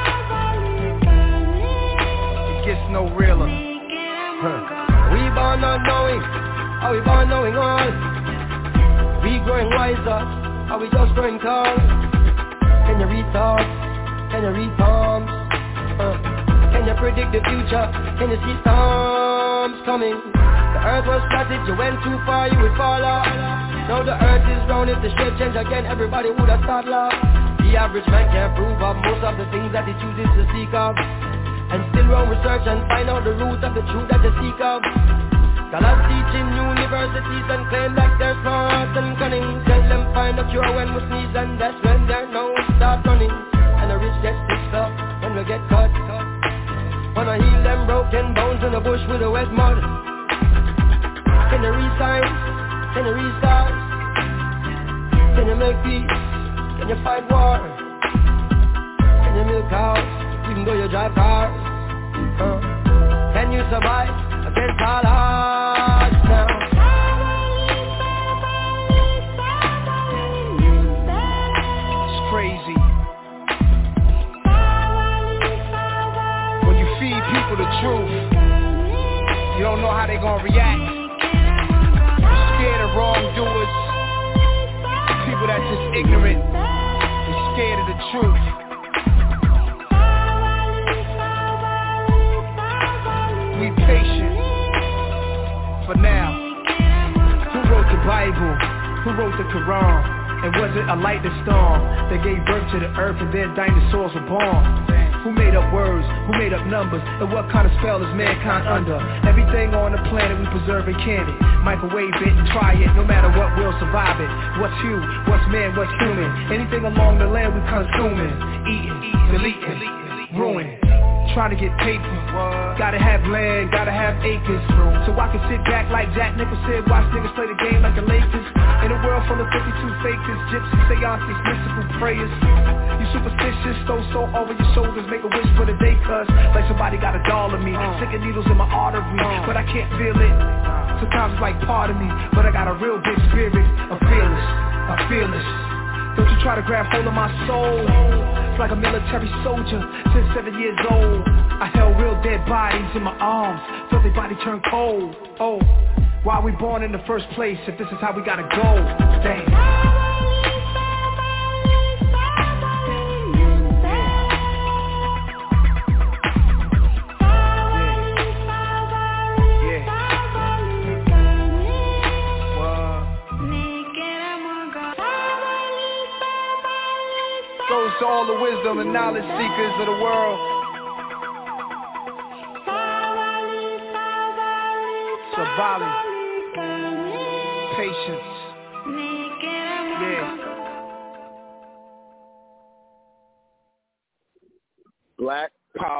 It gets no realer. We born not knowing, are we born knowing all? We growing wiser, are we just growing tall? Can you read thoughts? Can you read palms? Can you predict the future? Can you see storms coming? The earth was flatted, you went too far, you would fall off. Now the earth is round, if the shape change again, everybody would have started laugh. The average man can't prove of most of the things that he chooses to seek of, and still wrong research and find out the root of the truth that they seek of. Scholars teach in universities and claim that they're smart and cunning. Tell them find a cure when we sneeze and that's when their nose start running. And the rich get fixed up when we get cut. Wanna heal them broken bones in the bush with the wet mud. Can you resign? Can you restart? Can you make peace? Can you fight war? Can you milk cows even though you drive cars? Can you survive against all odds now? It's crazy. When you feed people the truth, you don't know how they gonna react. You're scared of wrongdoers, people that's just ignorant. You're scared of the truth. Be patient for now. Who wrote the Bible? Who wrote the Quran? And was it a lightning storm that gave birth to the earth and then dinosaurs were born? Who made up words? Who made up numbers? And what kind of spell is mankind under? Everything on the planet we preserve and can it. Microwave it and try it, no matter what, we'll survive it. What's you? What's man? What's human? Anything along the land we consuming. Eating, deleting, ruining. Trying to get paper, gotta have land, gotta have acres. So I can sit back like Jack Nicholson, watch niggas play the game like the Lakers. In a world full of 52 fakers, gypsies, seances, mystical prayers. You superstitious, throw salt over your shoulders, make a wish for the day, cuz like somebody got a doll of me, sticking needles in my artery, but I can't feel it. Sometimes it's like part of me, but I got a real big spirit, I'm fearless. Don't you try to grab hold of my soul. It's like a military soldier since 7 years old. I held real dead bodies in my arms, felt their body turn cold. Oh, why are we born in the first place if this is how we gotta go? Damn. To all the wisdom and knowledge seekers of the world, Savali, patience, yeah. Black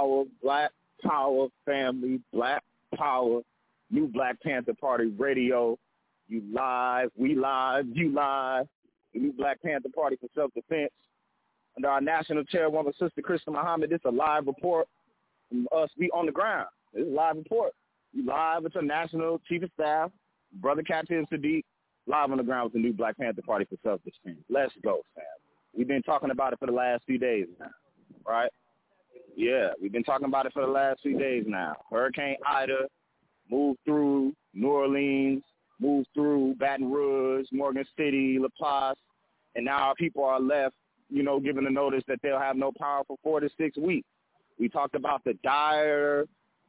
power family, black power, new Black Panther Party radio. You live, we live, you live. The new Black Panther Party for Self-Defense. Under our national chairwoman, Sister Krista Muhammad, this is a live report from us. We on the ground. This is a live report. We live with the National Chief of Staff, Brother Khatib Sadiq, live on the ground with the new Black Panther Party for Self-Defense. Let's go, fam. We've been talking about it for the last few days now, right? Yeah, we've been talking about it for the last few days now. Hurricane Ida moved through New Orleans, moved through Baton Rouge, Morgan City, La Paz, and now our people are left, given the notice that they'll have no power for 4 to 6 weeks. We talked about the dire,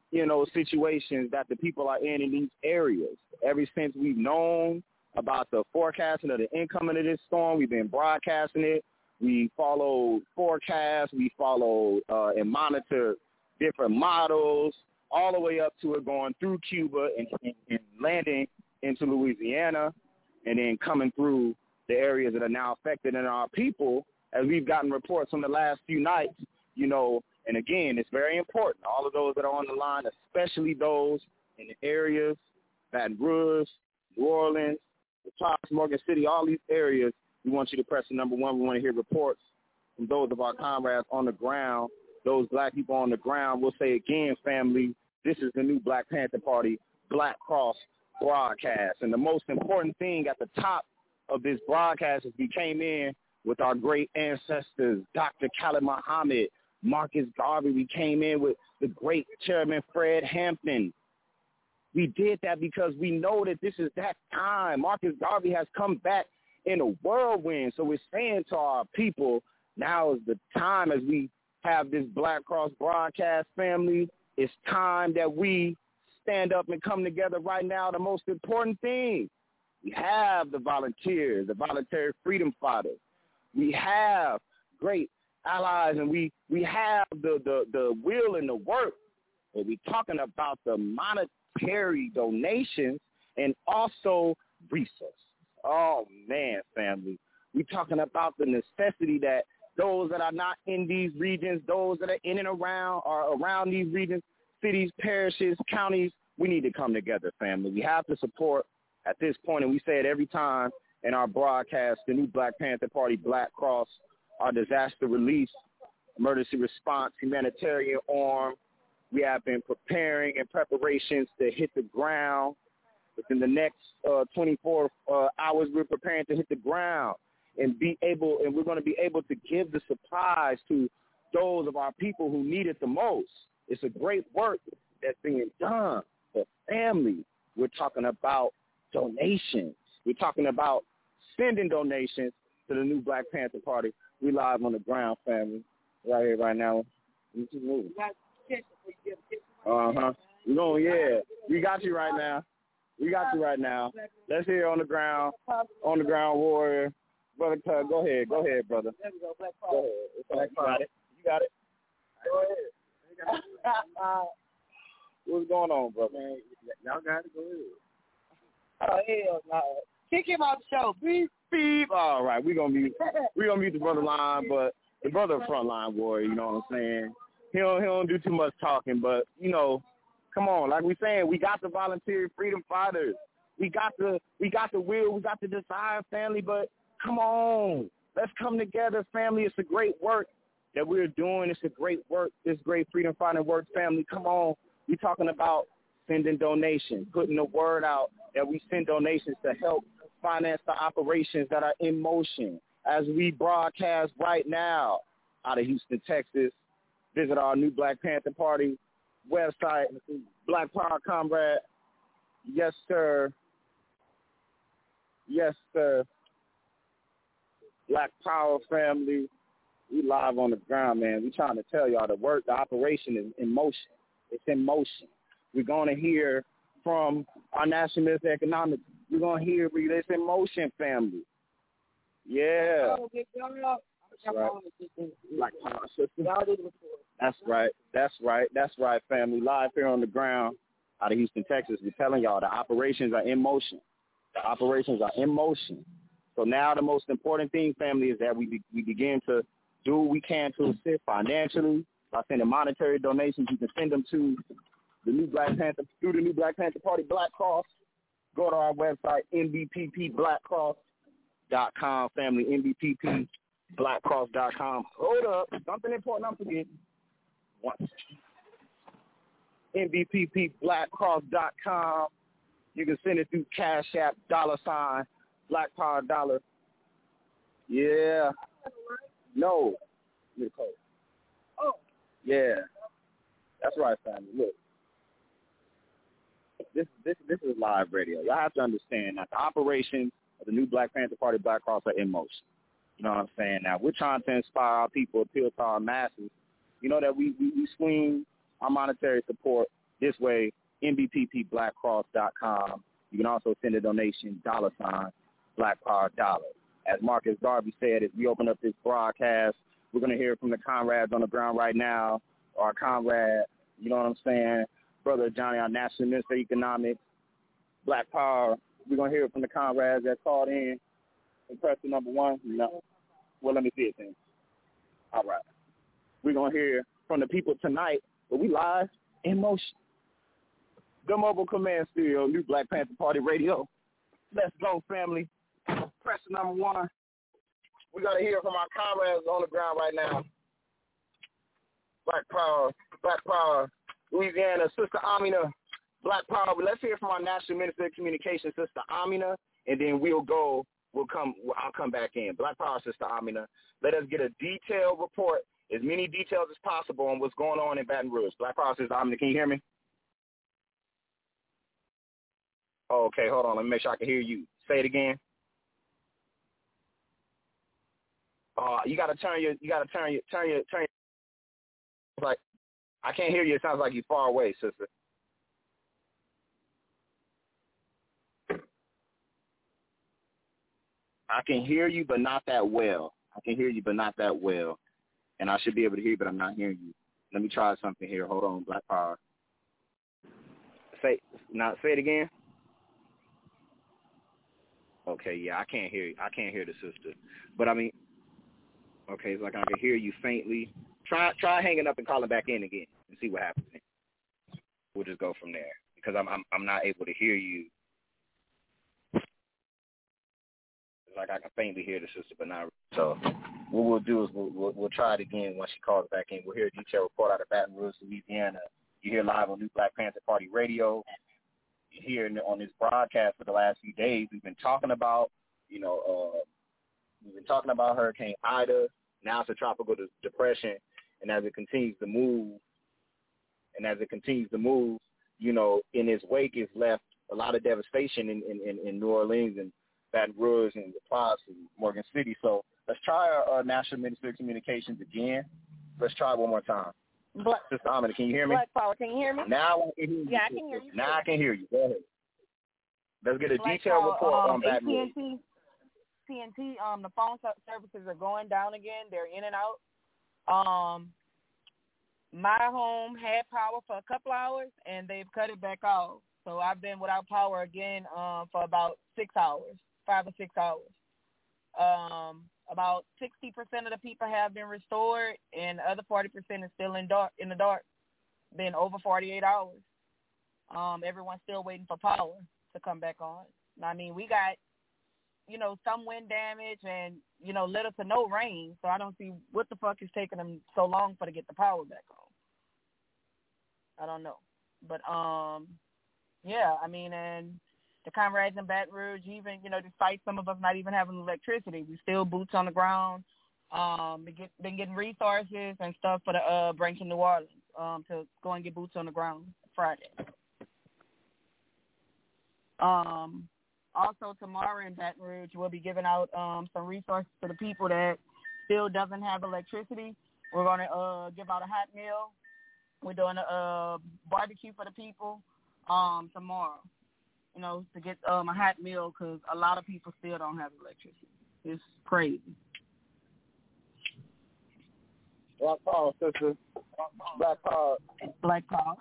situations that the people are in these areas. Ever since we've known about the forecasting of the incoming of this storm, we've been broadcasting it. We follow forecasts. We follow and monitor different models all the way up to it going through Cuba and landing into Louisiana and then coming through the areas that are now affected in our people. As we've gotten reports from the last few nights, and again, it's very important, all of those that are on the line, especially those in the areas, Baton Rouge, New Orleans, the Paz, Morgan City, all these areas, we want you to press the number 1. We want to hear reports from those of our comrades on the ground, those black people on the ground. We'll say again, family, this is the new Black Panther Party Black Cross broadcast. And the most important thing at the top of this broadcast is we came in with our great ancestors, Dr. Khalid Muhammad, Marcus Garvey. We came in with the great Chairman Fred Hampton. We did that because we know that this is that time. Marcus Garvey has come back in a whirlwind. So we're saying to our people, now is the time as we have this Black Cross broadcast family. It's time that we stand up and come together right now. The most important thing, we have the volunteers, the voluntary freedom fighters. We have great allies, and we have the will and the work. And we're talking about the monetary donations and also resources. Oh, man, family. We're talking about the necessity that those that are not in these regions, those that are in and around or around these regions, cities, parishes, counties, we need to come together, family. We have to support at this point, and we say it every time in our broadcast, the new Black Panther Party, Black Cross, our disaster relief, emergency response, humanitarian arm. We have been preparing and preparations to hit the ground. Within the next 24 hours, we're preparing to hit the ground and we're going to be able to give the supplies to those of our people who need it the most. It's a great work that's being done for family. We're talking about donations. We're talking about sending donations to the new Black Panther Party. We live on the ground, family, right here, right now. We keep moving. We got you right now. Let's hear on the ground warrior. Brother Tug, go ahead, brother. There we go, Black Power. Go ahead. You got it. Go ahead. What's going on, brother? Man, y'all got it. Go ahead. Oh, hell no. Kick him off the show, please. Beep. All right, we're gonna mute the brother line, but the brother frontline warrior, you know what I'm saying? He don't do too much talking, but come on, like we saying, we got the volunteer freedom fighters. We got the will, we got the desire, family, but come on. Let's come together, family. It's a great work that we're doing. It's a great work, this great freedom fighting work, family. Come on. We're talking about sending donations, putting the word out that we send donations to help finance the operations that are in motion. As we broadcast right now out of Houston, Texas, visit our new Black Panther Party website, Black Power Comrade. Yes, sir. Black Power family. We live on the ground, man. We trying to tell y'all the operation is in motion. It's in motion. We're going to hear from our National Minister of Economics. We're going to hear it's in motion, family. Yeah. That's right. Black Power system. That's right, family. Live here on the ground out of Houston, Texas. We're telling y'all the operations are in motion. So now the most important thing, family, is that we begin to do what we can to assist financially by sending monetary donations. You can send them to the new Black Panther, through the new Black Panther Party, Black Cross. Go to our website, mbppblackcross.com, family, mbppblackcross.com. Hold up. Something important I'm forgetting. Once. mbppblackcross.com. You can send it through Cash App, $ Black Power $. Yeah. No. Oh. Yeah. That's right, family. Look. This is live radio. Y'all have to understand that the operations of the new Black Panther Party, Black Cross, are in motion. You know what I'm saying? Now, we're trying to inspire our people, appeal to our masses. You know that we swing our monetary support this way, mbppblackcross.com. You can also send a donation, $ Black Power $. As Marcus Garvey said, as we open up this broadcast, we're going to hear from the comrades on the ground right now, our comrade, you know what I'm saying, Brother Johnny, our National Minister of Economics, Black Power. We're going to hear from the comrades that called in. Press the number 1. No. Well, let me see it then. All right. We're going to hear from the people tonight, but we live in motion. The Mobile Command Studio, new Black Panther Party Radio. Let's go, family. Press the number 1. We got to hear from our comrades on the ground right now. Black Power, Louisiana, Sister Amina, Black Power. But let's hear from our National Minister of Communications, Sister Amina, and then I'll come back in. Black Power, Sister Amina. Let us get a detailed report, as many details as possible on what's going on in Baton Rouge. Black Power, Sister Amina, can you hear me? Oh, okay, hold on. Let me make sure I can hear you. Say it again. You gotta turn your like, I can't hear you. It sounds like you're far away, sister. I can hear you, but not that well. And I should be able to hear you, but I'm not hearing you. Let me try something here. Hold on, Black Power. Say it again. Okay, yeah, I can't hear you. I can't hear the sister. But I mean, okay, it's like I can hear you faintly. Try hanging up and calling back in again and see what happens. We'll just go from there because I'm not able to hear you. It's like I can faintly hear the sister, but not. So what we'll do is we'll try it again once she calls back in. We'll hear a detailed report out of Baton Rouge, Louisiana. You hear live on New Black Panther Party Radio. Here on this broadcast for the last few days, we've been talking about, Hurricane Ida. Now it's a tropical depression, and as it continues to move, in its wake is left a lot of devastation in New Orleans and Baton Rouge and La Paz and Morgan City. So let's try our National Ministry of Communications again. Let's try it one more time. Sister Amina, can you hear me? Black Power, can you hear me? Now I can hear you. Yeah, I can hear you. Now I can hear you. Go ahead. Let's get a detailed report on Baton Rouge. TNT, the phone services are going down again. They're in and out. My home had power for a couple hours, and they've cut it back off. So I've been without power again for about 6 hours, 5 or 6 hours. About 60% of the people have been restored, and the other 40% is still in the dark. Been over 48 hours. Everyone's still waiting for power to come back on. I mean, we got, some wind damage and, little to no rain, so I don't see what the fuck is taking them so long to get the power back on. I don't know. But, yeah, I mean, and the comrades in Baton Rouge, even, despite some of us not even having electricity, we still boots on the ground. Been getting resources and stuff for the branch in New Orleans to go and get boots on the ground Friday. Also tomorrow in Baton Rouge, we'll be giving out some resources to the people that still doesn't have electricity. We're going to give out a hot meal. We're doing a barbecue for the people tomorrow. To get a hot meal because a lot of people still don't have electricity. It's crazy. Black Power, sister. Black Power. Black Power.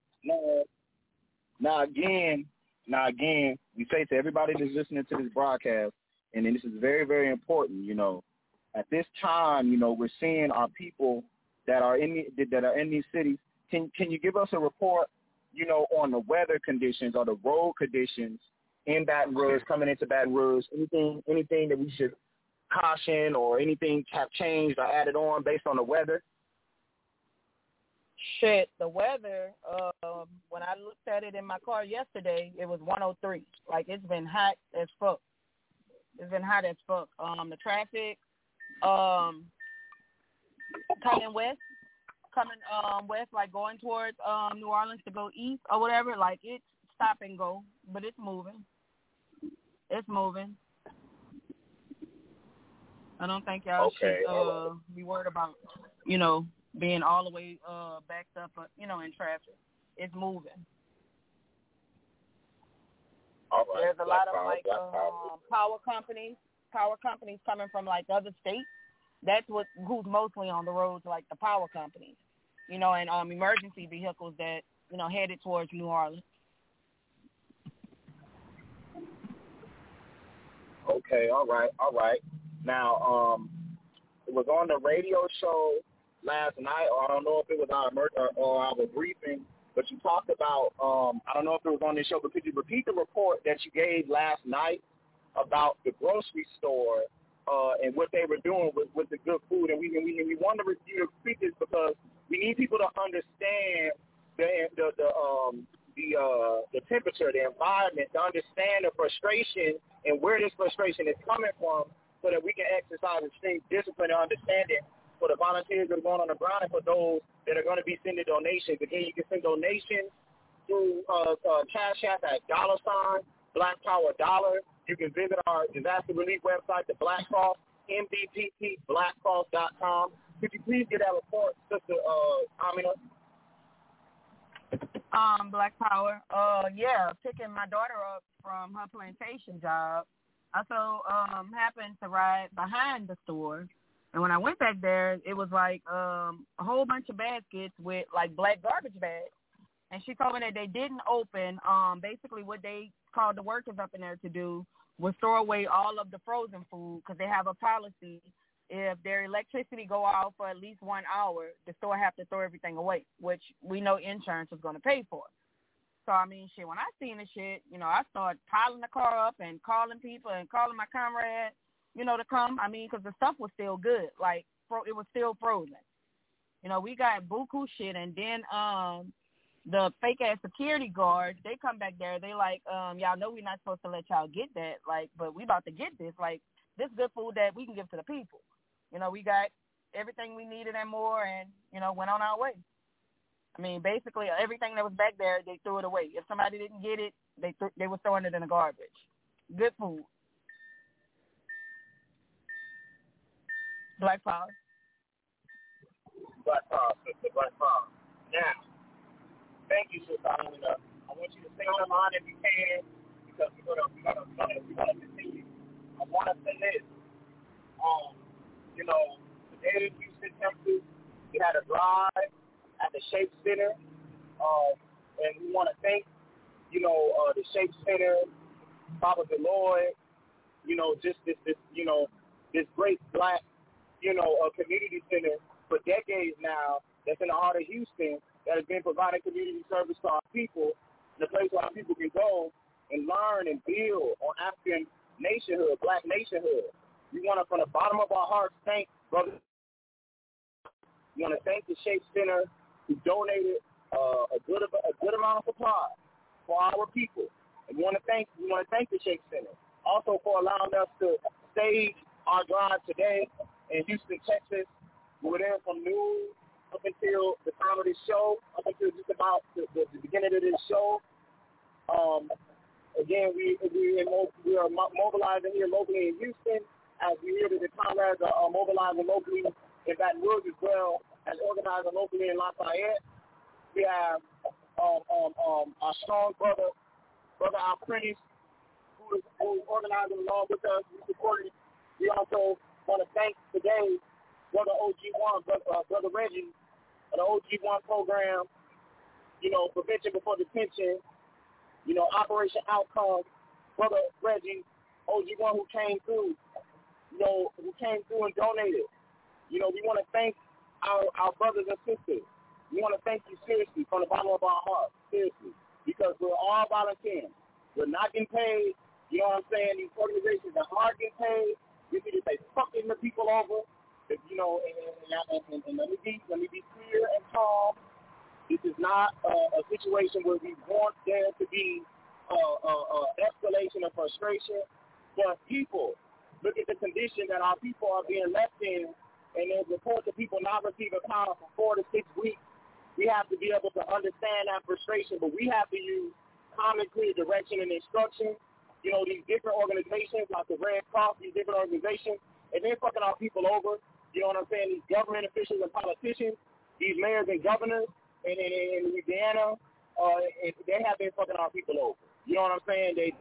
Now again, we say to everybody that's listening to this broadcast, and then this is very, very important, at this time, we're seeing our people that are in these cities. Can you give us a report, on the weather conditions or the road conditions in Baton Rouge, coming into Baton Rouge? Anything that we should caution or anything have changed or added on based on the weather? Shit, the weather, when I looked at it in my car yesterday, it was 103. Like, it's been hot as fuck. The traffic, coming west, like going towards New Orleans to go east or whatever, like it's stop and go, but it's moving. I don't think y'all should be worried about, being all the way backed up, in traffic. It's moving. All right. There's a lot of power companies coming from like other states. That's who's mostly on the roads, like the power companies, and emergency vehicles that headed towards New Orleans. Okay, all right. Now, it was on the radio show last night, or I don't know if it was our briefing, but you talked about, I don't know if it was on this show, but could you repeat the report that you gave last night about the grocery store and what they were doing with the good food? And we wanted you to repeat this because we need people to understand the temperature, the environment, to understand the frustration and where this frustration is coming from, so that we can exercise extreme discipline and understanding for the volunteers that are going on the ground and for those that are going to be sending donations. Again, you can send donations through Cash App at $Black Power $. You can visit our disaster relief website, the Black Cross, MBPP-BlackCross.com. Could you please get that report, Sister Amina? Black Power. Picking my daughter up from her plantation job. I so happened to ride behind the store, and when I went back there, it was like a whole bunch of baskets with like black garbage bags, And she told me that they didn't open. Basically, what they called the workers up in there to do was throw away all of the frozen food because they have a policy. If their electricity go off for at least 1 hour, the store have to throw everything away, which we know insurance is going to pay for. So, I mean, shit, when I seen the shit, you know, I started piling the car up and calling people and calling my comrade, you know, to come. I mean, because the stuff was still good. Like, it was still frozen. You know, we got buku shit, and then the fake-ass security guards, they come back there. They like, y'all know we're not supposed to let y'all get that, like, but we about to get this. Like, this good food that we can give to the people. You know, we got everything we needed and more, and, you know, went on our way. I mean, basically, everything that was back there, they threw it away. If somebody didn't get it, they were throwing it in the garbage. Good food. Black Power. Black Power, sister, Black Power. Now, thank you, sister. I want you to stay on the line if you can, because we're gonna continue. I want to say this. You know, today in Houston, Texas, we had a drive at the Shape Center, and we want to thank, you know, the Shape Center, Papa Deloy, you know, just this great black, you know, community center for decades now that's in the heart of Houston that has been providing community service to our people, the place where our people can go and learn and build on African nationhood, black nationhood. We want to, from the bottom of our hearts, thank brothers. We want to thank the Shape Center who donated a good amount of supplies for our people. And we want to thank the Shape Center also for allowing us to stage our drive today in Houston, Texas. We were there from noon up until the time of this show, up until just about the beginning of this show. Again, we are mobilizing here locally in Houston, as we hear that the comrades are mobilizing locally in Baton Rouge as well as organizing locally in Lafayette. We have our strong brother our Prentice, who is organizing along with us. We support it. We also want to thank today Brother OG1, Brother Reggie, of the OG1 program, you know, prevention before detention, you know, Operation Outcome. Brother Reggie, OG1, who came through and donated. You know, we want to thank our brothers and sisters. We want to thank you seriously from the bottom of our hearts, seriously, because we're all volunteering. We're not getting paid. You know what I'm saying? These organizations are hard getting paid. We need to say fucking the people over. You know, and let me be clear and calm. This is not a situation where we want there to be escalation of frustration. But people, look at the condition that our people are being left in, and there's reports of people not receiving power for 4 to 6 weeks. We have to be able to understand that frustration, but we have to use common, clear direction and instruction. You know, these different organizations like the Red Cross, these different organizations, and they're fucking our people over. You know what I'm saying? These government officials and politicians, these mayors and governors in Louisiana, they have been fucking our people over. You know what I'm saying? They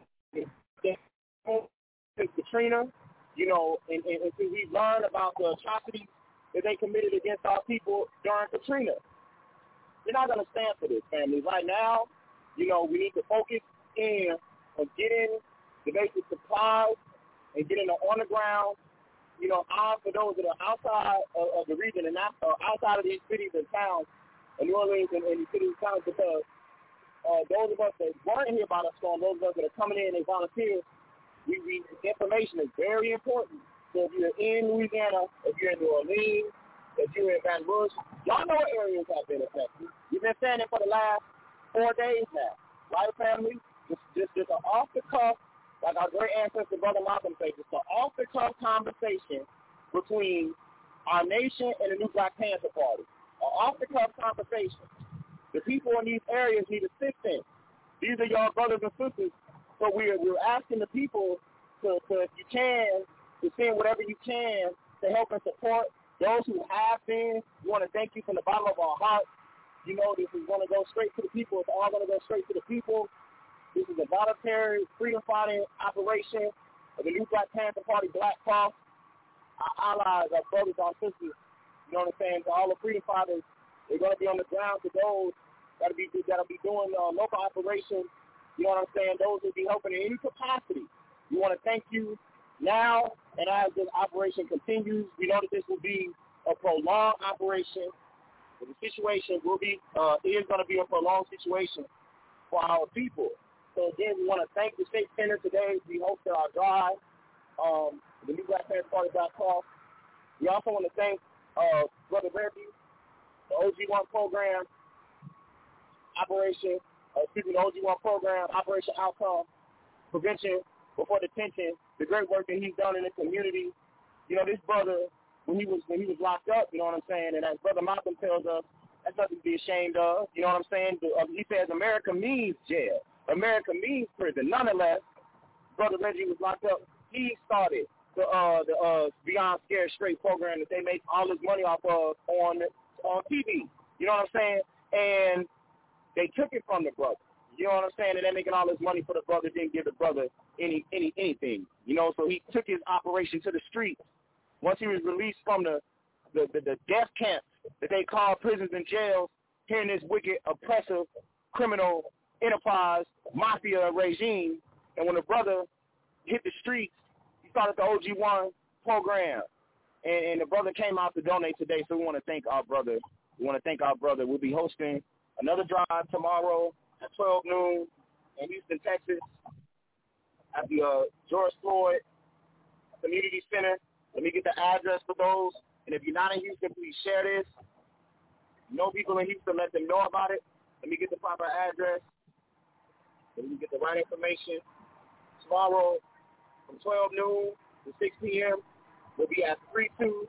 since Katrina, you know, and since we've learned about the atrocities that they committed against our people during Katrina. We're not going to stand for this, family. Right now, you know, we need to focus in on getting the basic supplies and getting on the ground, you know, for those that are outside of the region and not outside of these cities and towns, and New Orleans and these cities and towns, because those of us that weren't here by the storm, those of us that are coming in and volunteers, information is very important. So if you're in Louisiana, if you're in New Orleans, if you're in Baton Rouge, y'all know what areas have been affected. You've been saying it for the last 4 days now, right, family? Just an off-the-cuff, like our great ancestor, Brother Malcolm said, just an off-the-cuff conversation between our nation and the New Black Panther Party. An off-the-cuff conversation. The people in these areas need assistance. These are y'all brothers and sisters. So we're asking the people to, if you can, to send whatever you can to help and support those who have been. We want to thank you from the bottom of our heart. You know, this is going to go straight to the people. It's all going to go straight to the people. This is a voluntary freedom-fighting operation of the New Black Panther Party, Black Cross. Our allies, our brothers, our sisters, you know what I'm saying, to all the freedom fighters, they're going to be on the ground to those that'll be doing local operations. You know what I'm saying? Those will be helping in any capacity. We want to thank you now, and as this operation continues, we know that this will be a prolonged operation. The situation is going to be a prolonged situation for our people. So again, we want to thank the State Center today. We hosted our drive, the New Black Panther Party got crossed. We also want to thank Brother Reggie, the OG1 program, the OG1 program, Operation Outcome, Prevention Before Detention, the great work that he's done in the community. You know, this brother, when he was locked up, you know what I'm saying, and as Brother Malcolm tells us, that's nothing to be ashamed of. You know what I'm saying? He says America means jail. America means prison. Nonetheless, Brother Reggie was locked up. He started the Beyond Scared Straight program that they make all this money off of on TV. You know what I'm saying? And they took it from the brother. You know what I'm saying? And they're making all this money for the brother, didn't give the brother anything. You know, so he took his operation to the streets. Once he was released from the death camps that they call prisons and jails, here in this wicked, oppressive, criminal enterprise, mafia regime. And when the brother hit the streets, he started the OG1 program. And the brother came out to donate today, so we want to thank our brother. We'll be hosting another drive tomorrow at 12 noon in Houston, Texas, at the George Floyd Community Center. Let me get the address for those. And if you're not in Houston, please share this. Know people in Houston, let them know about it. Let me get the proper address. Let me get the right information. Tomorrow from 12 noon to 6 p.m., we'll be at 3230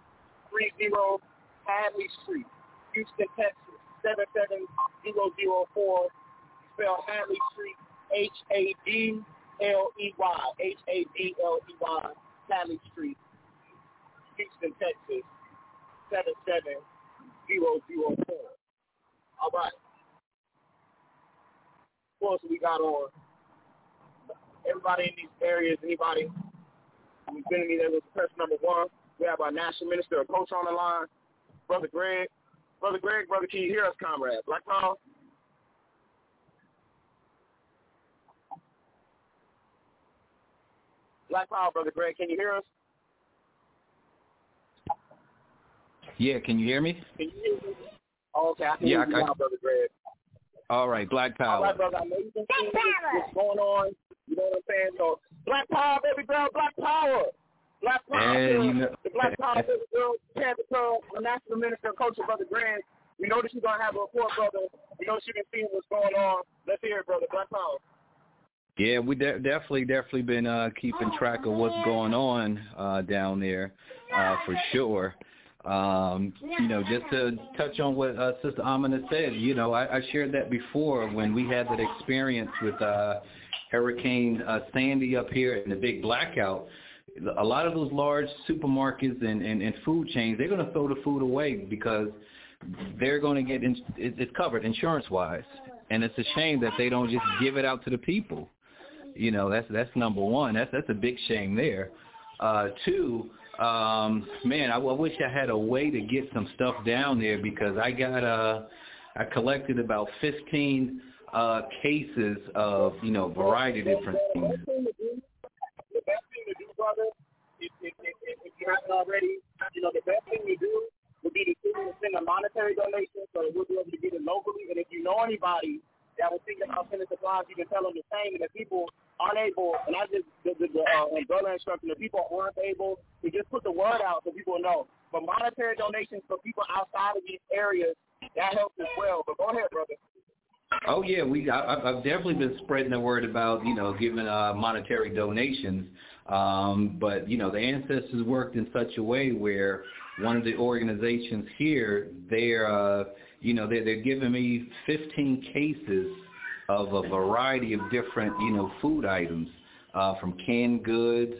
Hadley Street, Houston, Texas, 77004. Spell Hadley Street, Hadley, Hadley Street, Houston, Texas, 77004. All right. Of course, we got on everybody in these areas, anybody who's been to me, that was press number one. We have our National Minister of Culture on the line, Brother Greg. Brother, can you hear us, comrade? Black Power? Black Power, Brother Greg, can you hear us? Yeah, can you hear me? Can you hear me? Oh, okay, I can hear you now, Brother Greg. All right, Black Power. All right, brother, I know you've been seeing what's going on. You know what I'm saying? So, Black Power, baby girl, Black Power. Black Power, the Black Power, baby girl, Panther Pearl, the National Minister of Culture, Brother Greg. We know that you're going to have a report, brother. We know you've been seeing what's going on. Let's hear it, brother. Black Power. Yeah, we definitely been keeping track of what's going on down there for sure. You know, just to touch on what Sister Amina said, you know, I shared that before when we had that experience with Hurricane Sandy up here and the big blackout. A lot of those large supermarkets and food chains, they're going to throw the food away because they're going to get it's covered insurance-wise. And it's a shame that they don't just give it out to the people. You know, that's number one. That's a big shame there. Two, man, I wish I had a way to get some stuff down there because I collected about 15 cases of, you know, variety of different things. The best thing to do, brother, if you haven't already, you know, the best thing to do would be to send a monetary donation so that we'll be able to get it locally. And if you know anybody that was thinking about sending supplies, you can tell them the same. And if people aren't able, and I just did the umbrella instruction, if people aren't able to just put the word out so people know. But monetary donations for people outside of these areas, that helps as well. But go ahead, brother. Oh yeah, I've definitely been spreading the word about, you know, giving monetary donations. But you know, the ancestors worked in such a way where one of the organizations here, they're giving me 15 cases of a variety of different, you know, food items, from canned goods,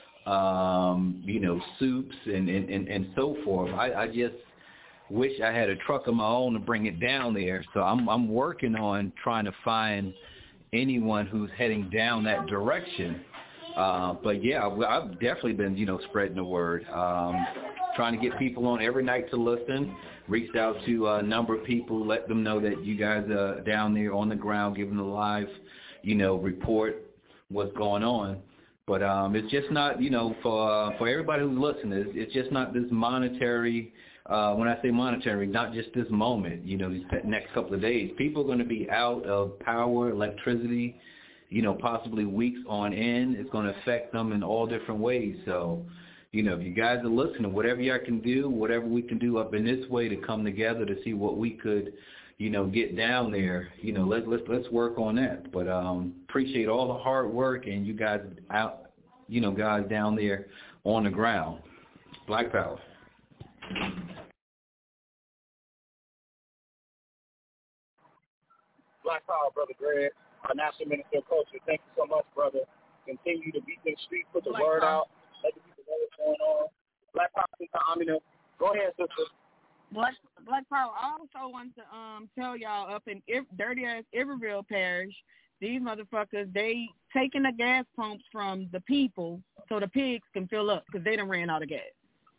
you know, soups and so forth. I just wish I had a truck of my own to bring it down there. So I'm working on trying to find anyone who's heading down that direction. But yeah, I've definitely been, you know, spreading the word. trying to get people on every night to listen. Reached out to a number of people, let them know that you guys are down there on the ground, giving a live, report what's going on. But it's just not, for everybody who's listening, it's just not this monetary. When I say monetary, not just this moment, these next couple of days. People are going to be out of power, electricity, possibly weeks on end. It's going to affect them in all different ways. So, if you guys are listening, whatever y'all can do, whatever we can do up in this way to come together to see what we could, get down there, let's work on that. But appreciate all the hard work and you guys out, guys down there on the ground. Black Power. Black Power, Brother Greg, our National Minister of Culture. Thank you so much, brother. Continue to beat them streets, put the word out, let the people know what's going on. Black Power, Sister Amina. Go ahead, sister. Black Power, I also want to tell y'all up in dirty-ass Iberville Parish, these motherfuckers, they taking the gas pumps from the people so the pigs can fill up because they done ran out of gas.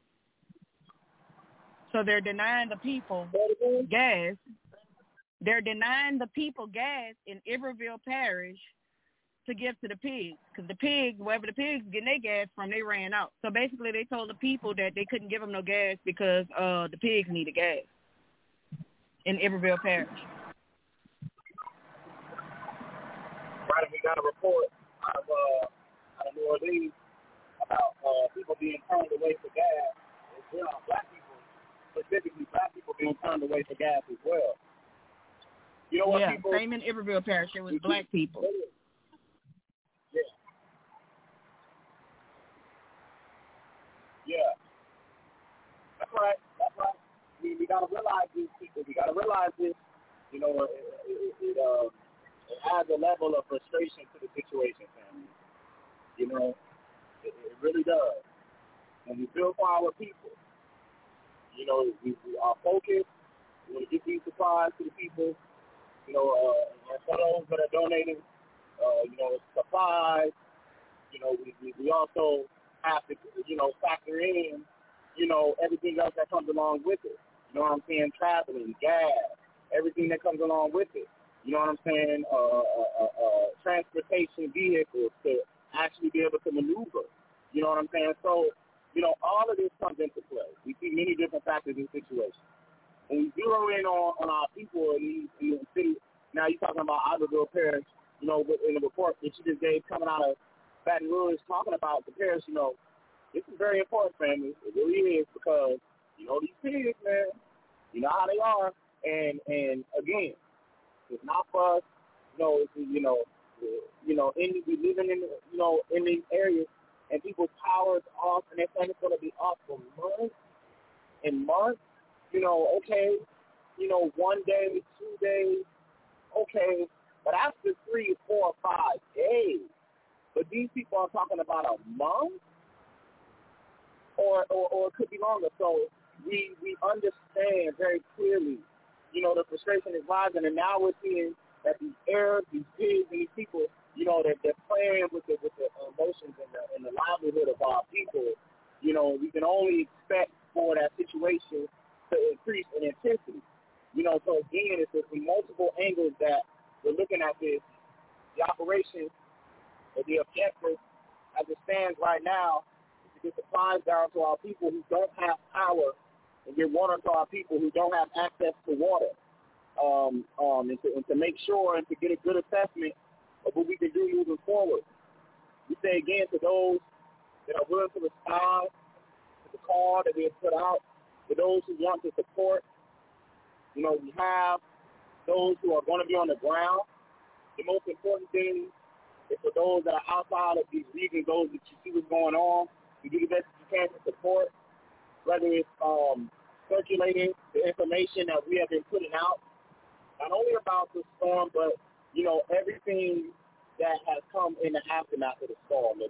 So they're denying the people gas. They're denying the people gas in Iberville Parish to give to the pigs because the pigs, wherever the pigs getting their gas from, they ran out. So basically they told the people that they couldn't give them no gas because the pigs needed gas in Iberville Parish. Right, we got a report out of New Orleans about people being turned away for gas. It's black people, specifically black people being turned away for gas as well. You know what, yeah, people? Same in Iberville Parish. It was black people. Yeah. Yeah. That's right. That's right. We got to realize these people. We got to realize this. It adds a level of frustration to the situation, family. It really does. And we feel for our people. We are focused. We want to get these supplies to the people. And for those that are donating, supplies, we also have to, factor in, everything else that comes along with it. You know what I'm saying? Traveling, gas, everything that comes along with it. You know what I'm saying? Transportation vehicles to actually be able to maneuver. You know what I'm saying? So, all of this comes into play. We see many different factors in situations. When we zero in on our people in the city, now you're talking about Iberville Parish, in the report that you just gave coming out of Baton Rouge talking about the parish, this is very important, family. It really is because, these pigs, man, you know how they are. And again, it's not for us, we living in these areas and people's power is off and they're saying it's going to be off for months and months. Okay, 1 day, 2 days, okay, but after 3, 4, 5 days, but these people are talking about a month, or it could be longer. So we understand very clearly, the frustration is rising, and now we're seeing that these Arabs, these pigs, and these people, that they're playing with the emotions and the livelihood of our people. We can only expect for that situation to increase in intensity. So again, it's from multiple angles that we're looking at this. The operation, or the objective, as it stands right now, is to get supplies down to our people who don't have power, and get water to our people who don't have access to water, and to make sure and to get a good assessment of what we can do moving forward. We say again to those that are willing to respond to the call that we have put out, to those who want to support, we have those who are going to be on the ground. The most important thing is for those that are outside of these regions, those that you see what's going on, to do the best you can to support, whether it's circulating the information that we have been putting out, not only about the storm, but, everything that has come in the aftermath of the storm,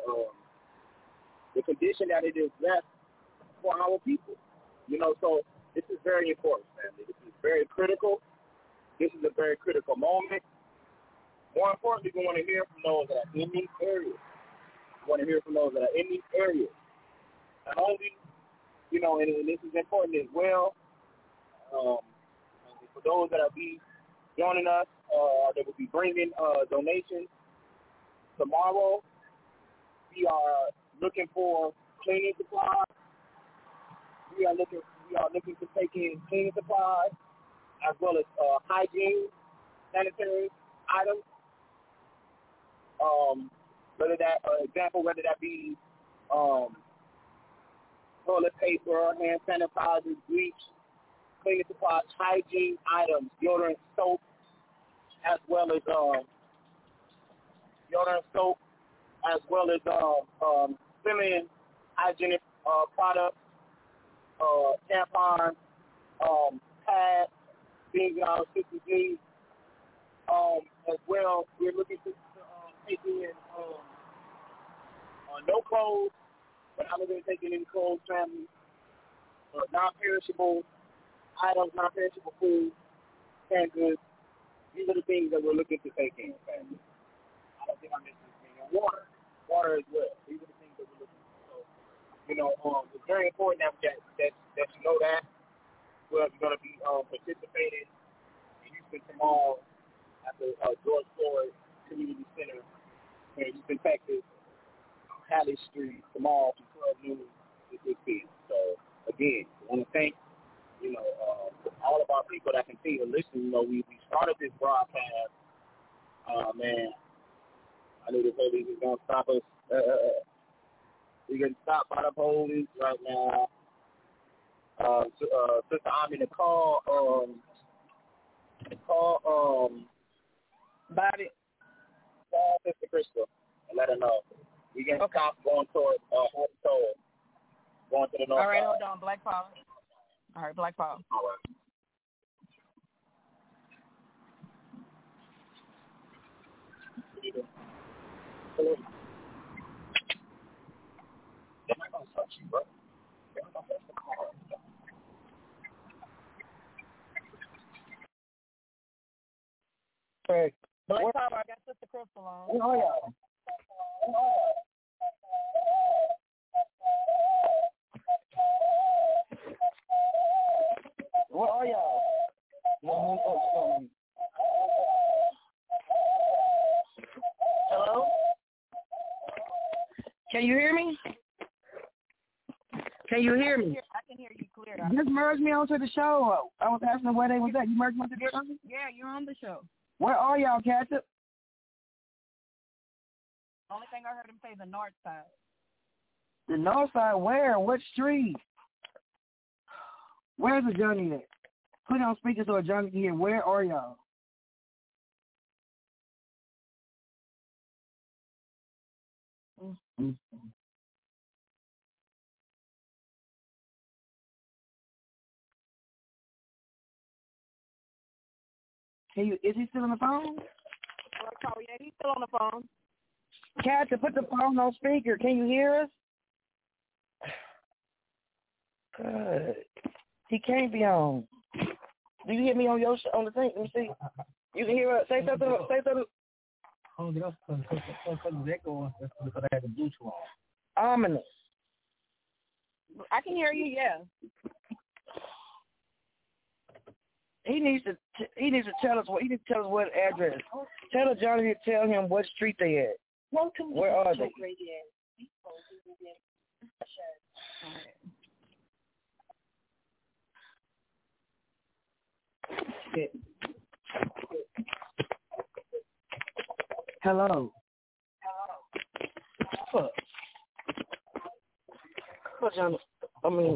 the condition that it is left for our people. So this is very important, family. This is very critical. This is a very critical moment. More importantly, we want to hear from those that are in these areas. We want to hear from those that are in these areas. Not only and this is important as well. For those that will be joining us, that will be bringing donations tomorrow, we are looking for cleaning supplies. We are looking to take in cleaning supplies as well as hygiene, sanitary items. Whether that be toilet paper, hand sanitizers, bleach, cleaning supplies, hygiene items, deodorant, soap, as well as feminine hygienic products, tampons, pads, being 60G. As well, we're looking to take in no clothes, but I'm going to take in clothes, family, non-perishable items, non-perishable food, canned goods. These are the things that we're looking to take in, family. I don't think I'm missing anything. And water as well. These are the things that we're looking for. So, it's very important that you know that. We're going to be participating in Houston tomorrow at the George Floyd Community Center in Houston, Texas, Halley Street, tomorrow from 12 noon to 6 p.m. So, again, I want to thank, all of our people that continue to listen. We started this broadcast. Man, I knew the police was going to stop us. We're getting stopped by the police right now. Sister Ami, to call Sister Crystal and let her know. We getting stopped going toward going to the north. All right, side. hold on, Black Power. All right, Black Power. All right. Hello. They're not going to touch you, bro. They're not going to touch the car. Hey. Black Power, I got Sister Crystal on. Oh, yeah. Where are y'all? Hello? Can you hear me? Can you hear me? I can hear you clear. Just merge me onto the show. I was asking where they was at. You merged me onto the show? Yeah, you're on the show. Where are y'all, Catsup? Only thing I heard him say the north side. The north side where? What street? Where's the Johnny at? Put it on speaker so a Johnny can hear. Where are y'all? Mm-hmm. Is he still on the phone? Yeah, he's still on the phone. Catsup, put the phone on speaker. Can you hear us? Good. He can't be on. Do you hear me on your on the thing? Let me see. You can hear us. Say something. Say something. Ominous. I can hear you. Yeah. He needs to tell us what. He needs to tell us what address. Tell Johnny to tell him what street they at. Where are they? Hello. What? What, John? I mean.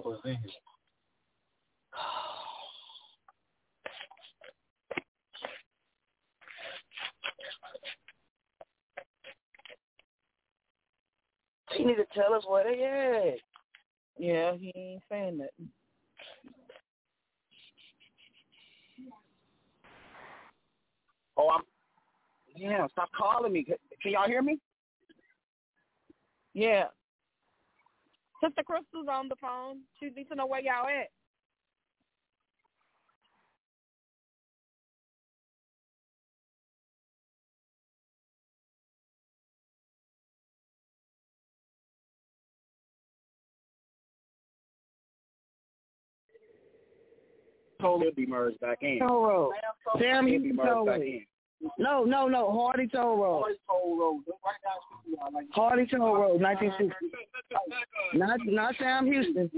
He need to tell us where they at. Yeah, he ain't saying that. Oh, stop calling me. Can y'all hear me? Yeah. Sister Crystal's on the phone. She needs to know where y'all at. Toll Road be merged back in. Toll Road. Sam Houston Toll Road. No. Hardy Toll Road. Hardy Toll Road, 1960. Not Sam Houston.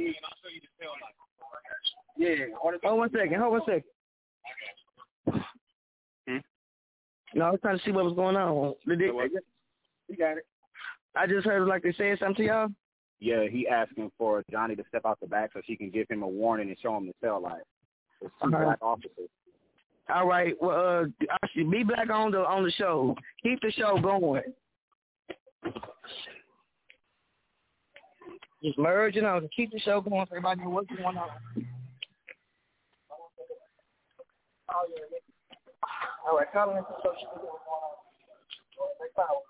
Yeah. Hold one second. No, I was trying to see what was going on. You got it. I just heard like they said something to y'all. Yeah, he asking for Johnny to step out the back so she can give him a warning and show him the tail light. It's two black officers. All right. Well, be black on the show. Keep the show going. Just merge it on. Keep the show going so everybody knows what's going on. All right. Call in so she can know what's going on.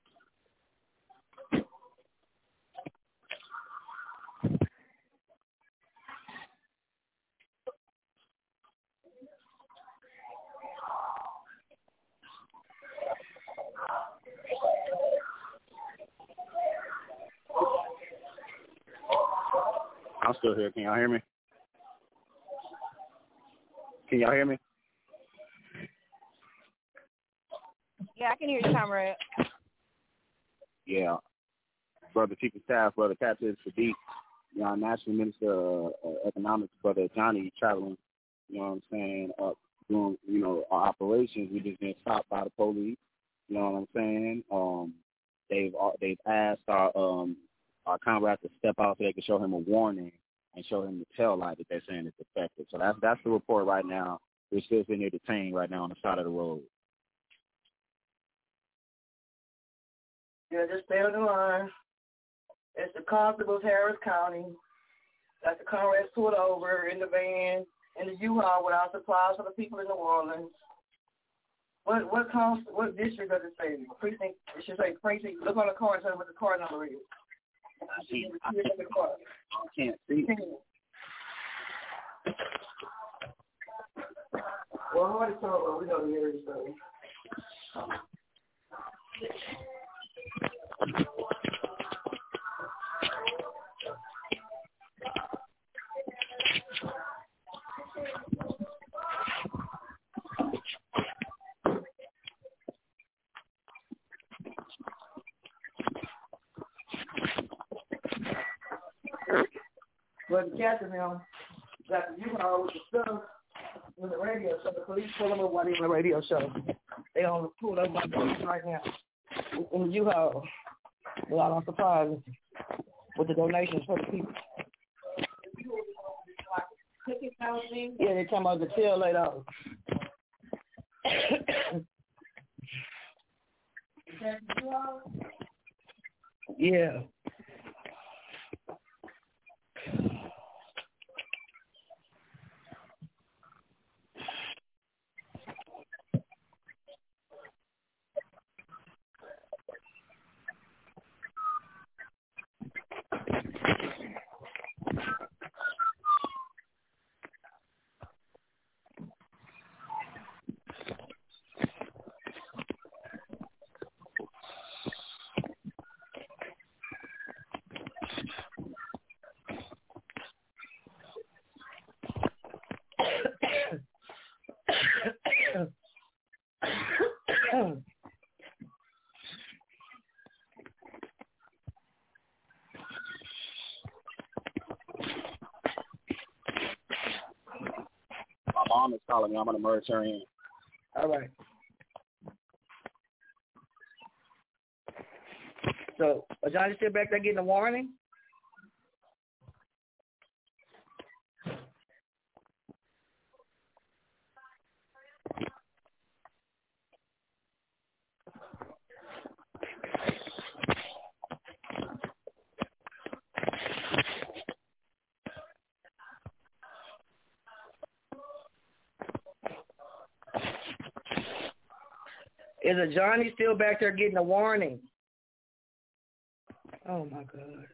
I'm still here. Can y'all hear me? Yeah, I can hear you, comrade. Yeah. Brother Chief of Staff, Brother Captain Sadiq, National Minister of Economics, Brother Johnny traveling, you know what I'm saying, up doing, our operations. We just been stopped by the police, you know what I'm saying? They've asked our comrade to step out so they can show him a warning and show him the tail light that they're saying is defective. So that's the report right now. We're still sitting here detained right now on the side of the road. Yeah, just stay on the line. It's the constables, Harris County. That's the comrades pulled over in the van, in the U-Haul with our supplies for the people in New Orleans. What district does it say? Precinct. It should say precinct. Look on the car and tell me what the car number is. I can't see. Well, I already told her we know the area, so. But the captain now got the U-Haul with the stuff in the radio show. The police pull them up while they're in the radio show. They on pulled up my police right now in the U-Haul with all our supplies with the donations for the people. Yeah, they're talking about the tail light out. Yeah. My mom is calling me. I'm going to merge her in. All right. So, is Johnny still back there getting a warning? Is a Johnny still back there getting a warning? Oh my God.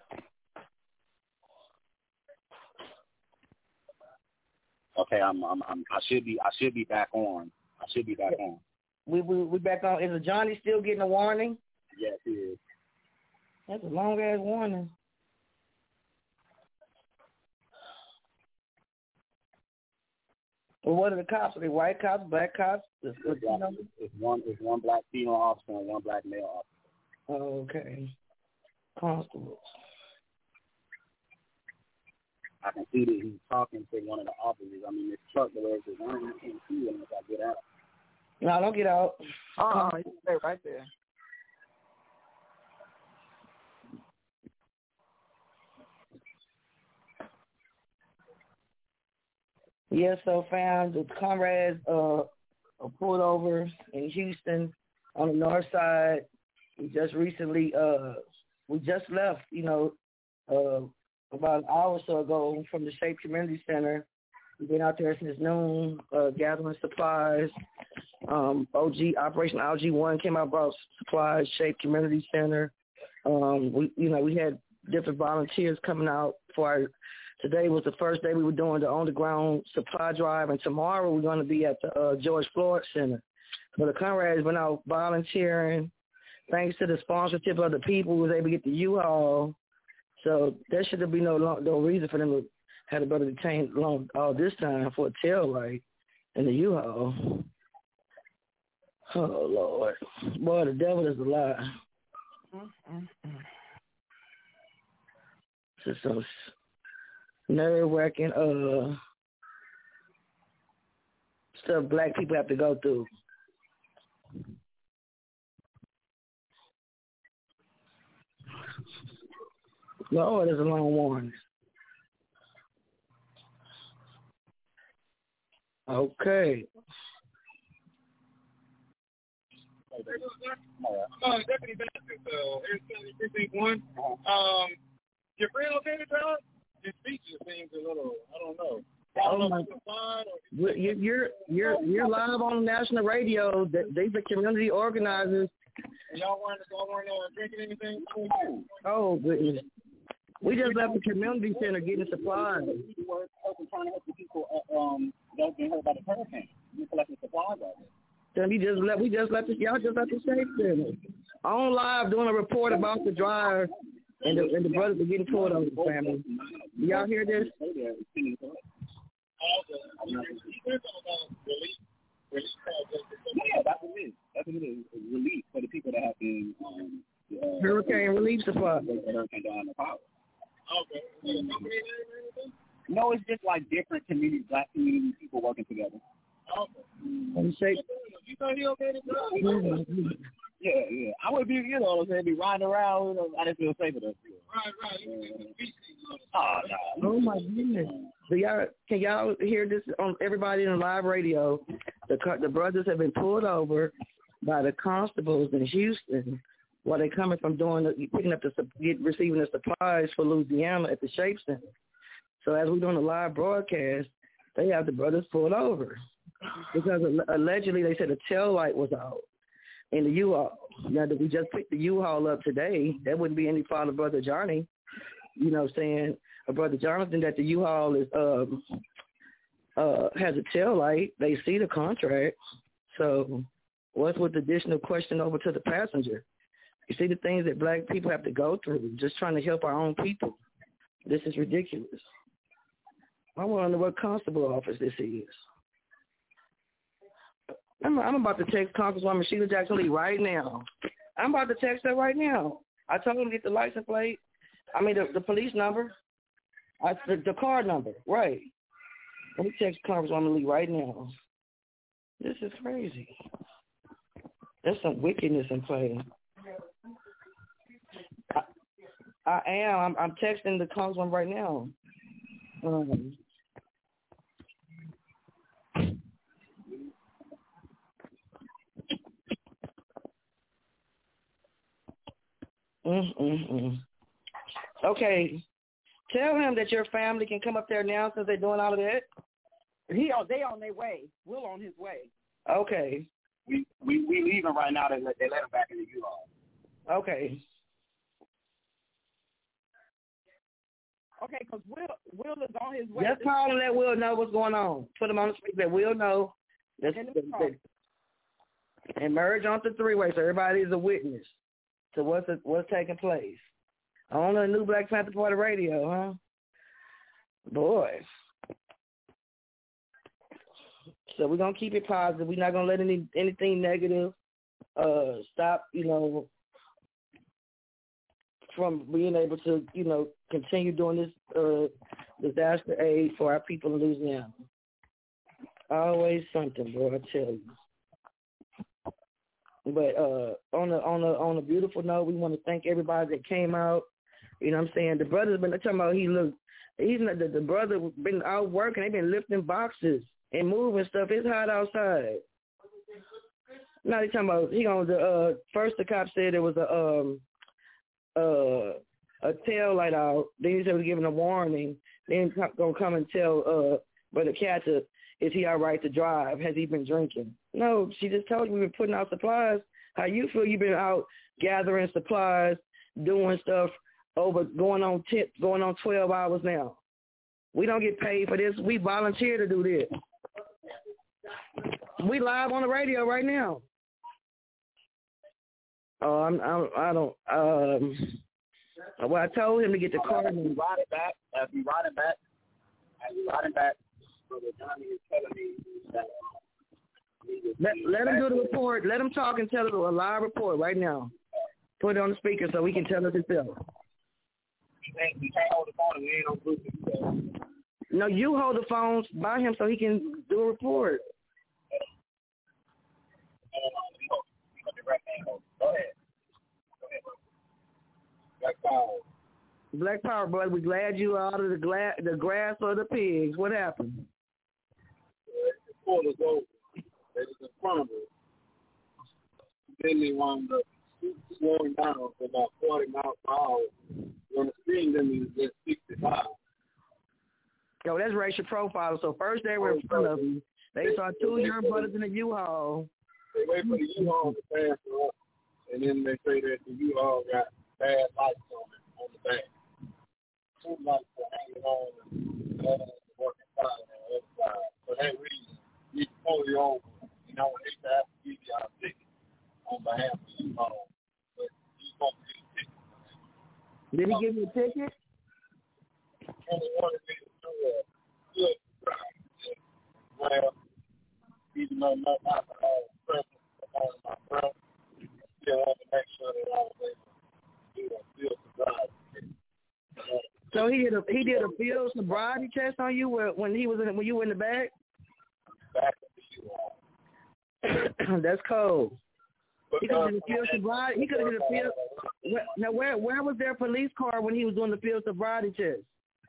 Okay, I should be back on. We back on. Is a Johnny still getting a warning? Yes, he is. That's a long ass warning. Well, what are the cops? Are they white cops, black cops? It's one black female officer and one black male officer. Okay. Constables. I can see that he's talking to one of the officers. I mean, this truck the way it's designed, I can't see it unless I get out. No, don't get out. You stay right there. Yeah, so fam, the comrades are pulled over in Houston on the north side. We just recently, we just left, about an hour or so ago from the Shape Community Center. We've been out there since noon, gathering supplies. Operation OG1 came out, brought supplies, Shape Community Center. We had different volunteers coming out today was the first day we were doing the on-the-ground supply drive, and tomorrow we're going to be at the George Floyd Center. So the comrades been out volunteering. Thanks to the sponsorship of the people, we was able to get the U-Haul. So there should be no reason for them to have the brother detained all this time for a tail light in the U-Haul. Oh, Lord. Boy, the devil is a lie. This is some nerve-wracking stuff black people have to go through. Lord, there's a long warning. Okay. Deputy Baptist, Arizona Precinct 1. Your friend okay to talk? His speech just seems a little, I don't know. You're live on national radio. These are community organizers. Y'all weren't drinking anything? Oh, goodness. We just left the community center getting supplies. We were trying to help the people that have been hurt by the hurricane. We collected supplies out there. Then y'all just left the Shape Center. On live doing a report about the drive and the brothers are getting pulled over the family. Y'all hear this? Yeah, that's what it is. That's what it is. Relief for the people that have been hurricane relief supply. Hurricane down the power. Okay. No, it's just like different communities, black community people working together. Okay. You thought he okay to go? Yeah. I would be, be riding around. I didn't feel safe enough. Right. Oh my goodness! So can y'all hear this on everybody in the live radio? The brothers have been pulled over by the constables in Houston while they're coming from receiving the supplies for Louisiana at the Shape Center. So as we're doing a live broadcast, they have the brothers pulled over because allegedly they said the tail light was out in the U-Haul. Now that we just picked the U-Haul up today, that wouldn't be any fault of Brother Johnny. Saying Brother Jonathan that the U-Haul is has a tail light. They see the contract. So what's with the additional question over to the passenger? You see the things that black people have to go through just trying to help our own people. This is ridiculous. I wonder what constable office this is. I'm about to text Congresswoman Sheila Jackson Lee right now. I'm about to text her right now. I told her to get the license plate. The police number. The car number. Right. Let me text Congresswoman Lee right now. This is crazy. There's some wickedness in play. I am. I'm texting the Congresswoman right now. Okay. Tell him that your family can come up there now since they're doing all of that. They on their way. Will on his way. Okay. We leaving right now. They let him back in the U-Haul. Okay. Okay, because Will is on his way. Just call and let Will know what's going on. Put him on the speaker. Let Will know. And merge onto the three-way so everybody is a witness to what's taking place. On the new Black Panther Party radio, huh? Boy. So we're going to keep it positive. We're not going to let anything negative stop, from being able to, continue doing this disaster aid for our people in Louisiana. Always something, bro, I tell you. But on a beautiful note, we want to thank everybody that came out. You know what I'm saying? The brother's been talking about the brother been out working. They've been lifting boxes and moving stuff. It's hot outside. Now they talking about first the cop said there was a tail light out. Then he said he was giving a warning. Then gonna come and tell Brother Catcher, is he all right to drive? Has he been drinking? No, she just told you we've been putting out supplies. How you feel you've been out gathering supplies, doing stuff going on 12 hours now. We don't get paid for this. We volunteer to do this. We live on the radio right now. Well, I told him to get the car and ride it back. As we ride it back, Brother Johnny is telling me that let him do the report. Let him talk and tell us a live report right now. Put it on the speaker so we can tell us himself. We can't hold the phone and we ain't on Bluetooth. No, you hold the phones by him so he can do a report. Go ahead. Black Power. Black Power, brother. We're glad you are out of the grass or the pigs. What happened? The pull is over. They was in front of us. Then they wound up slowing down to about 40 miles per hour. On the speed limit is just 65. Yo, that's racial profiling. So first they were in front of you. They saw two young brothers in the U-Haul. They wait for the U-Haul to pass up, and then they say that the U-Haul got bad lights on the back. Two lights were hanging on and working fine on the other side. For that reason, you can pull you over. They have to give you a ticket on behalf of the U-Haul. But you're supposed to get a ticket. Did he give you a ticket? And he wanted me to do a good drive. Well, even though my alcohol was present on my breath, still had to make sure that I was able to do a field sobriety. So he did a field sobriety test on you when you were in the back? Back of the U-Haul. That's cold. He could have did a field sobriety. He could have did a field. Now, where was their police car when he was doing the field sobriety test?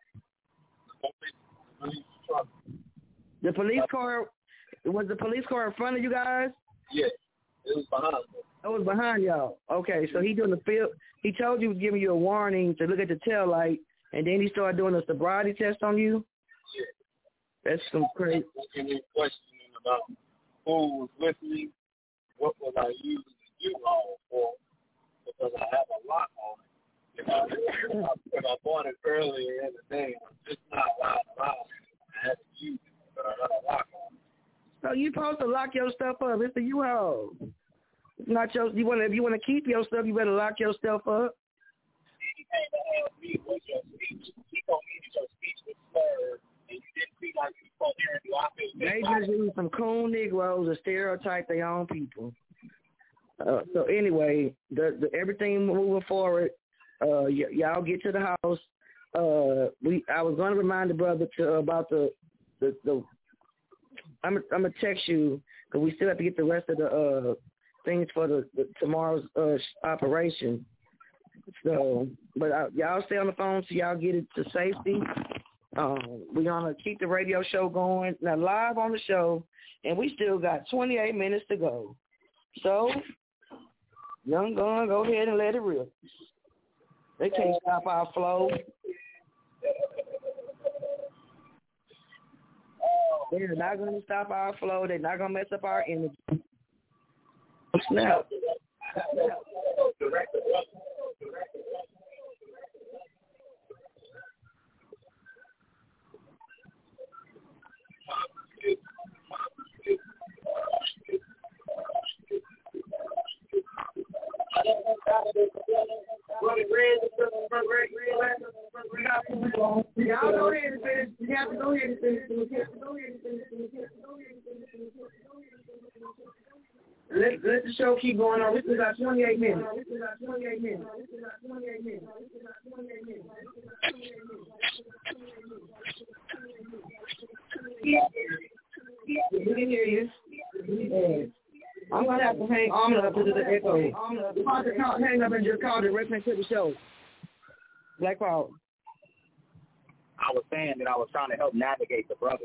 The police car, was the police car in front of you guys? Yes, it was behind us. It was behind y'all. Okay, so he doing the field. He told you he was giving you a warning to look at the tail light, and then he started doing a sobriety test on you? Yeah. That's some crazy. And then questioning about who was with me, what was I using the U-Haul for, because I have a lock on it. When I bought it earlier in the day, I'm just not allowed around it. I had to use it, but I had a lock on it. So you supposed to lock your stuff up. It's the U-Haul. It's not your. If you want to keep your stuff, you better lock your stuff up. He came to ask me what's your speech. He told me that your speech was slurred, and you didn't feel like you were supposed to hear it. They just use some cool Negroes to stereotype their own people. So anyway, the everything moving forward. Y'all get to the house. I was going to remind the brother about the I'm gonna text you because we still have to get the rest of the things for the tomorrow's operation. So, but y'all stay on the phone so y'all get it to safety. We're gonna keep the radio show going now, live on the show, and we still got 28 minutes to go. So, Young Gun, go ahead and let it rip. They can't stop our flow. They're not going to stop our flow. They're not going to mess up our energy. Snap. Y'all go ahead and finish. You have to go ahead and finish. Let the show keep going on. We still got 28 minutes. We can hear you. I'm going to have to hang on up because of the echo. You have to hang up and just call directly to the show. Black Power. I was saying that I was trying to help navigate the brothers.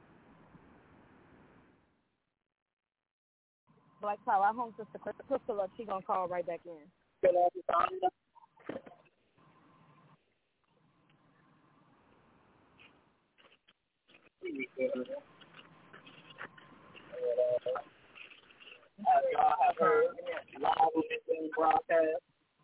Black Power, I home sister Crystal up. She gonna call right back in. Y'all have heard live on this broadcast.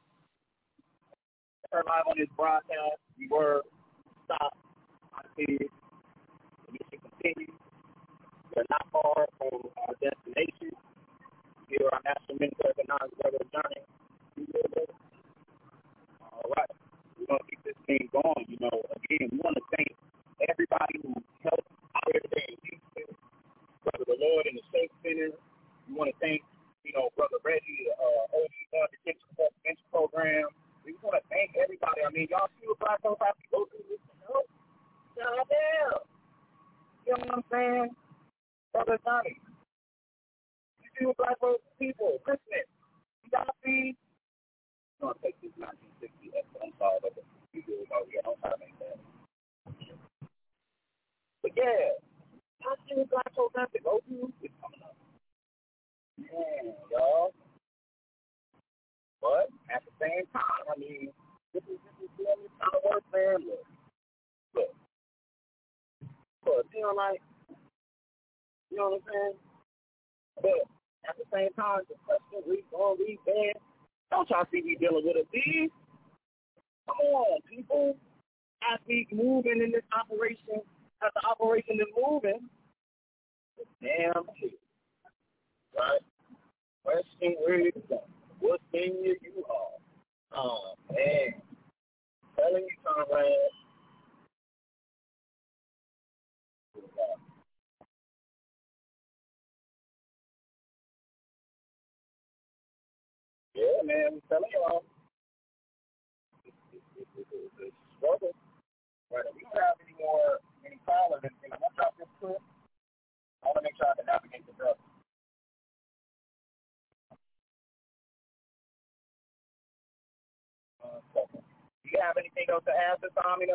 Heard live on this broadcast. We were stopped. I see it. We should continue. We're not far from our destination. Here, our National Minister Economics Regular Journey. All right. We're going to keep this thing going. You know, again, we want to thank everybody who helped out here today in Houston. Brother the Lord in the State Center. We want to thank, you know, Brother Reggie, OG1 Detention Prevention Program. We just want to thank everybody. I mean, y'all see what Black folks have to go through this, you know? Goddamn. You know what I'm saying? Brother Johnny. You see what Black folks people, Christmas. You got to see. I'm going to take this 1960 X. I'm sorry, but you do it. Yeah, don't try to make that. But yeah, y'all see what Black folks have to go through? It's coming up. Man, y'all. But at the same time, I mean, this is doing this kind of work, man. Look. You know, like, you know what I'm saying? But at the same time, the question we bad. Don't y'all see we dealing with a beast? Come on, people. As we moving in this operation, as the operation is moving, it's damn shit. Right? Question where you going? What thing you are? Oh, man. Telling you, comrade. Yeah, man, I'm telling y'all. It's a struggle. Right? If we don't have any callers, and I'm going to drop this clip. I want to make sure I can navigate the brother. Do you have anything else to add to Amina?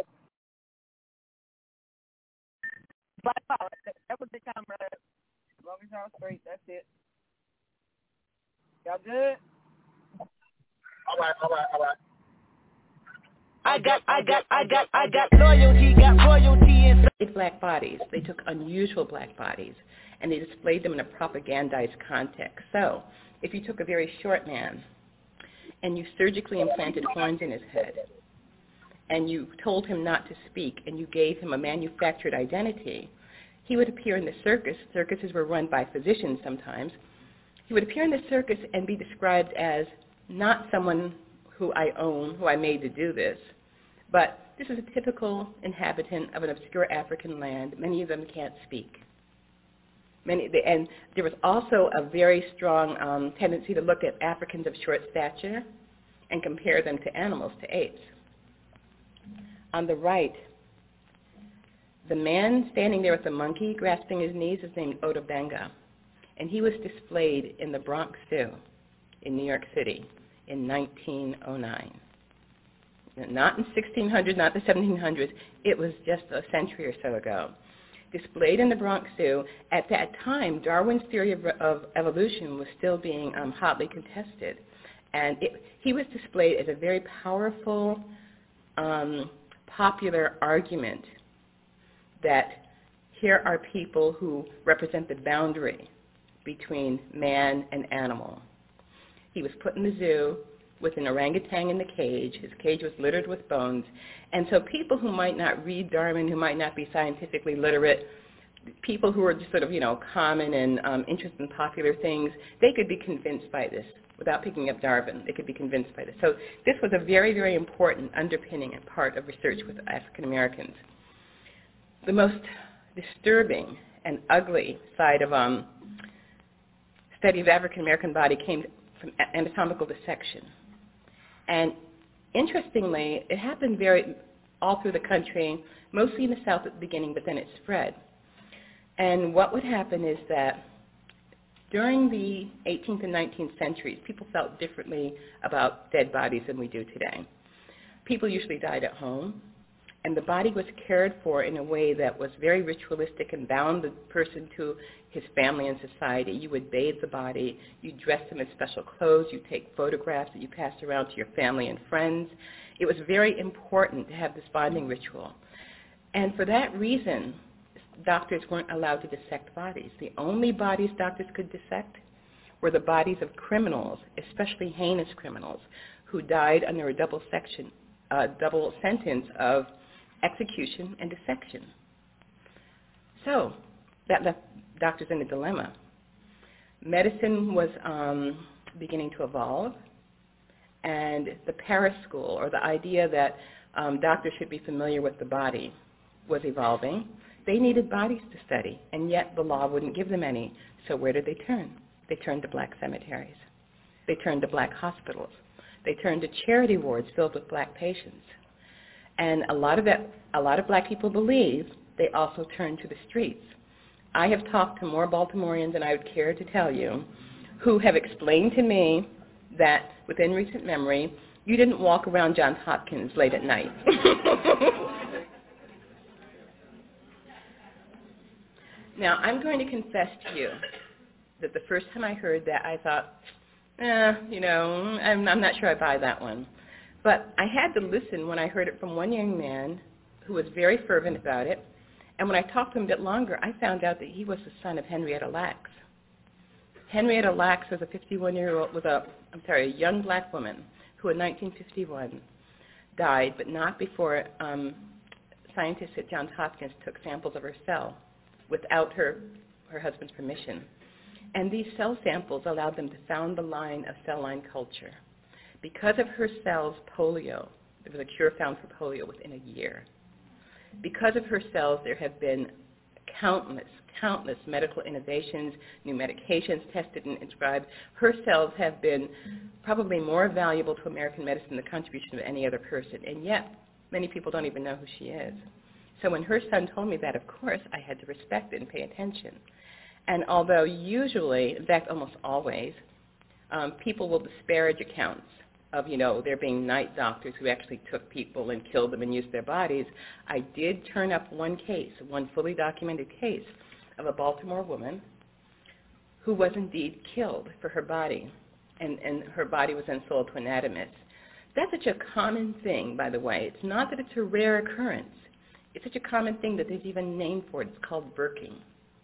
Bye. That was the camera. As long as y'all straight, that's it. Y'all good? All right. I got loyalty and black bodies. They took unusual black bodies and they displayed them in a propagandized context. So, if you took a very short man and you surgically implanted horns in his head and you told him not to speak and you gave him a manufactured identity, he would appear in the circus. Circuses were run by physicians sometimes. He would appear in the circus and be described as not someone who I own, who I made to do this, but this is a typical inhabitant of an obscure African land. Many of them can't speak. And there was also a very strong tendency to look at Africans of short stature and compare them to animals, to apes. On the right, the man standing there with the monkey grasping his knees is named Oda Benga, and he was displayed in the Bronx Zoo in New York City in 1909. Not in 1600, not the 1700s. It was just a century or so ago. Displayed in the Bronx Zoo. At that time, Darwin's theory of evolution was still being hotly contested. And he was displayed as a very powerful, popular argument that here are people who represent the boundary between man and animal. He was put in the zoo with an orangutan in the cage. His cage was littered with bones. And so people who might not read Darwin, who might not be scientifically literate, people who are just sort of, common and interested in popular things, they could be convinced by this without picking up Darwin. They could be convinced by this. So this was a very, very important underpinning and part of research with African Americans. The most disturbing and ugly side of study of African American body came from anatomical dissection. And interestingly, it happened all through the country, mostly in the South at the beginning, but then it spread. And what would happen is that during the 18th and 19th centuries, people felt differently about dead bodies than we do today. People usually died at home, and the body was cared for in a way that was very ritualistic and bound the person to his family and society. You would bathe the body, you dress him in special clothes, you take photographs that you passed around to your family and friends. It was very important to have this bonding ritual. And for that reason, doctors weren't allowed to dissect bodies. The only bodies doctors could dissect were the bodies of criminals, especially heinous criminals, who died under a double sentence of execution and dissection. So that left doctors in a dilemma. Medicine was beginning to evolve, and the Paris School, or the idea that doctors should be familiar with the body, was evolving. They needed bodies to study, and yet the law wouldn't give them any. So where did they turn? They turned to black cemeteries. They turned to black hospitals. They turned to charity wards filled with black patients. And a lot of black people believe they also turned to the streets. I have talked to more Baltimoreans than I would care to tell you, who have explained to me that within recent memory, you didn't walk around Johns Hopkins late at night. Now, I'm going to confess to you that the first time I heard that, I thought, I'm not sure I buy that one. But I had to listen when I heard it from one young man who was very fervent about it. And when I talked to him a bit longer, I found out that he was the son of Henrietta Lacks. Henrietta Lacks was a young black woman who in 1951 died, but not before scientists at Johns Hopkins took samples of her cell without her husband's permission. And these cell samples allowed them to found the line of cell line culture. Because of her cells, polio, there was a cure found for polio within a year. Because of her cells, there have been countless medical innovations, new medications tested and inscribed. Her cells have been probably more valuable to American medicine than the contribution of any other person, and yet many people don't even know who she is. So when her son told me that, of course, I had to respect it and pay attention. And although usually, in fact almost always, people will disparage accounts of, there being night doctors who actually took people and killed them and used their bodies, I did turn up one fully documented case of a Baltimore woman who was indeed killed for her body, and her body was then sold to anatomists. That's such a common thing, by the way. It's not that it's a rare occurrence. It's such a common thing that there's even a name for it. It's called burking.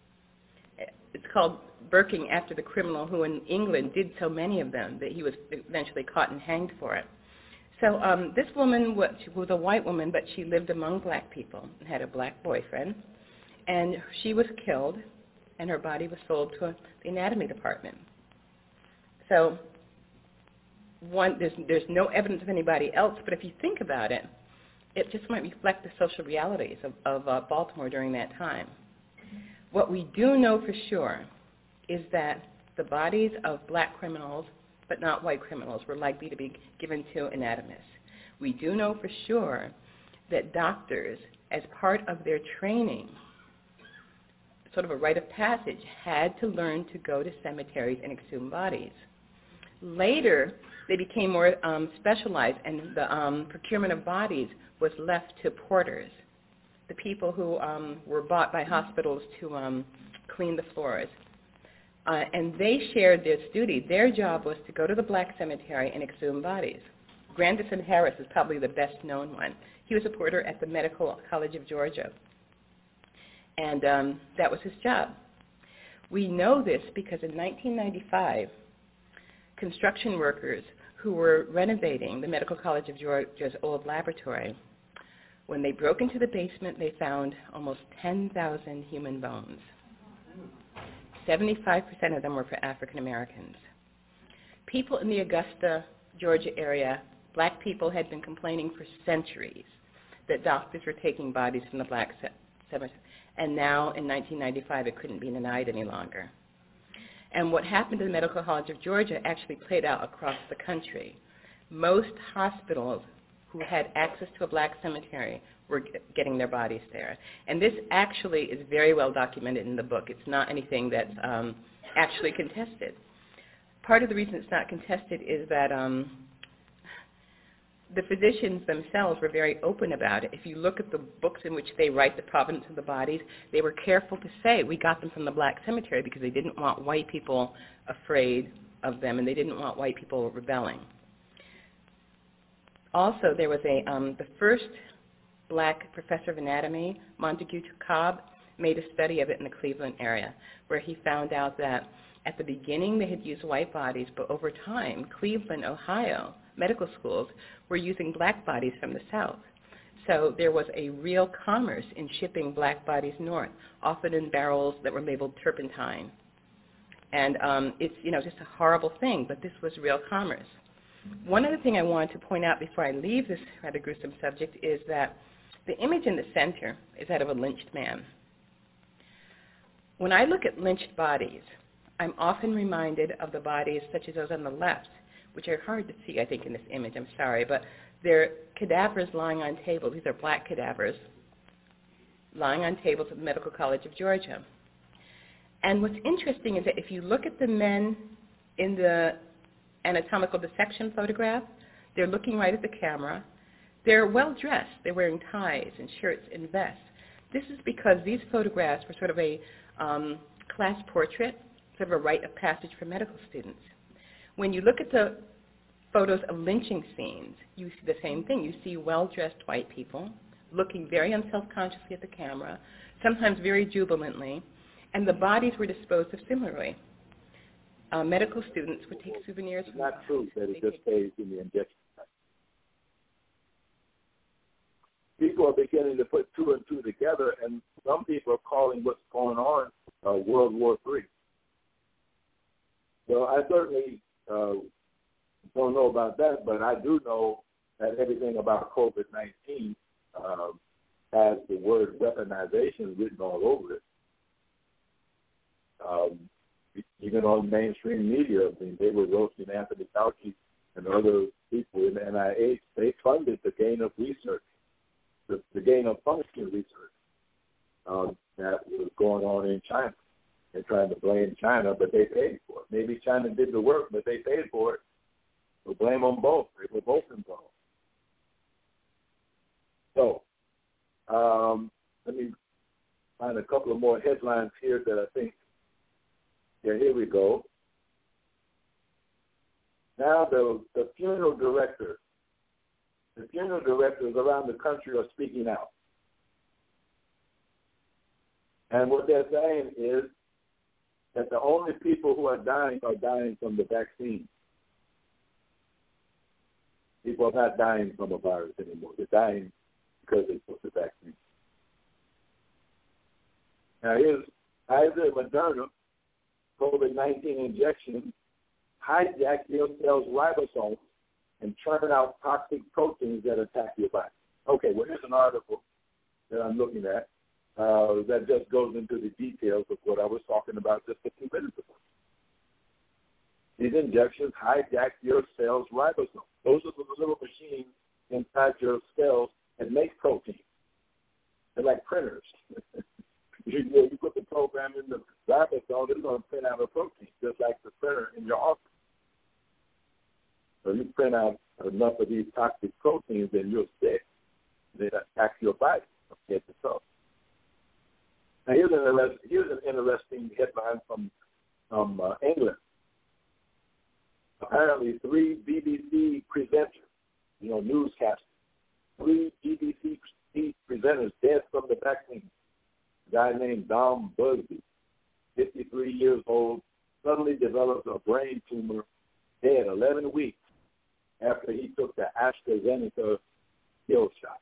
It's called burking after the criminal who in England did so many of them that he was eventually caught and hanged for it. So this woman was a white woman, but she lived among black people and had a black boyfriend. And she was killed, and her body was sold to the anatomy department. So there's no evidence of anybody else, but if you think about it, it just might reflect the social realities of Baltimore during that time. What we do know for sure is that the bodies of black criminals, but not white criminals, were likely to be given to anatomists. We do know for sure that doctors, as part of their training, sort of a rite of passage, had to learn to go to cemeteries and exhume bodies. Later, they became more specialized, and the procurement of bodies was left to porters, the people who were bought by hospitals to clean the floors. And they shared this duty. Their job was to go to the black cemetery and exhume bodies. Grandison Harris is probably the best known one. He was a porter at the Medical College of Georgia. And that was his job. We know this because in 1995, construction workers who were renovating the Medical College of Georgia's old laboratory, when they broke into the basement, they found almost 10,000 human bones. 75% of them were for African Americans. People in the Augusta, Georgia area, black people had been complaining for centuries that doctors were taking bodies from the black cemetery. And now, in 1995, it couldn't be denied any longer. And what happened to the Medical College of Georgia actually played out across the country. Most hospitals who had access to a black cemetery were getting their bodies there. And this actually is very well documented in the book. It's not anything that's actually contested. Part of the reason it's not contested is that the physicians themselves were very open about it. If you look at the books in which they write the provenance of the bodies, they were careful to say we got them from the black cemetery because they didn't want white people afraid of them and they didn't want white people rebelling. Also, there was the first black professor of anatomy, Montague Cobb, made a study of it in the Cleveland area, where he found out that at the beginning they had used white bodies, but over time, Cleveland, Ohio, medical schools were using black bodies from the South. So there was a real commerce in shipping black bodies north, often in barrels that were labeled turpentine. And it's, just a horrible thing, but this was real commerce. One other thing I wanted to point out before I leave this rather gruesome subject is that the image in the center is that of a lynched man. When I look at lynched bodies, I'm often reminded of the bodies such as those on the left, which are hard to see, I think, in this image. I'm sorry, but they're cadavers lying on tables. These are black cadavers lying on tables at the Medical College of Georgia. And what's interesting is that if you look at the men in the anatomical dissection photograph, they're looking right at the camera. They're well dressed. They're wearing ties and shirts and vests. This is because these photographs were sort of a class portrait, sort of a rite of passage for medical students. When you look at the photos of lynching scenes, you see the same thing. You see well-dressed white people looking very unselfconsciously at the camera, sometimes very jubilantly, and the bodies were disposed of similarly. Medical students would take souvenirs. It's not true that it just stays in the injection site. People are beginning to put two and two together, and some people are calling what's going on World War III. So I certainly don't know about that, but I do know that everything about COVID-19 has the word weaponization written all over it. Even on mainstream media, I mean, they were roasting Anthony Fauci and other people in the NIH. They funded the gain of research, the gain of function research that was going on in China. They're trying to blame China, but they paid for it. Maybe China did the work, but they paid for it. So blame them both. They were both involved. So let me find a couple of more headlines here that I think. Yeah, here we go. Now the funeral directors around the country are speaking out. And what they're saying is that the only people who are dying from the vaccine. People are not dying from a virus anymore. They're dying because they took the vaccine. Now here's Pfizer and Moderna COVID-19 injection hijack your cell's ribosomes and churn out toxic proteins that attack your body. Okay, well, here's an article that I'm looking at that just goes into the details of what I was talking about just a few minutes ago. These injections hijack your cell's ribosomes. Those are the little machines inside your cells that make protein. They're like printers. You put the program in the ribosome, it's going to print out a protein, just like the printer in your office. So you print out enough of these toxic proteins, and you're sick. They attack your body. Okay, so now here's an interesting headline from England. Apparently, 3 BBC presenters, newscasters, 3 BBC presenters dead from the vaccine. A guy named Dom Busby, 53 years old, suddenly developed a brain tumor, dead 11 weeks after he took the AstraZeneca kill shot.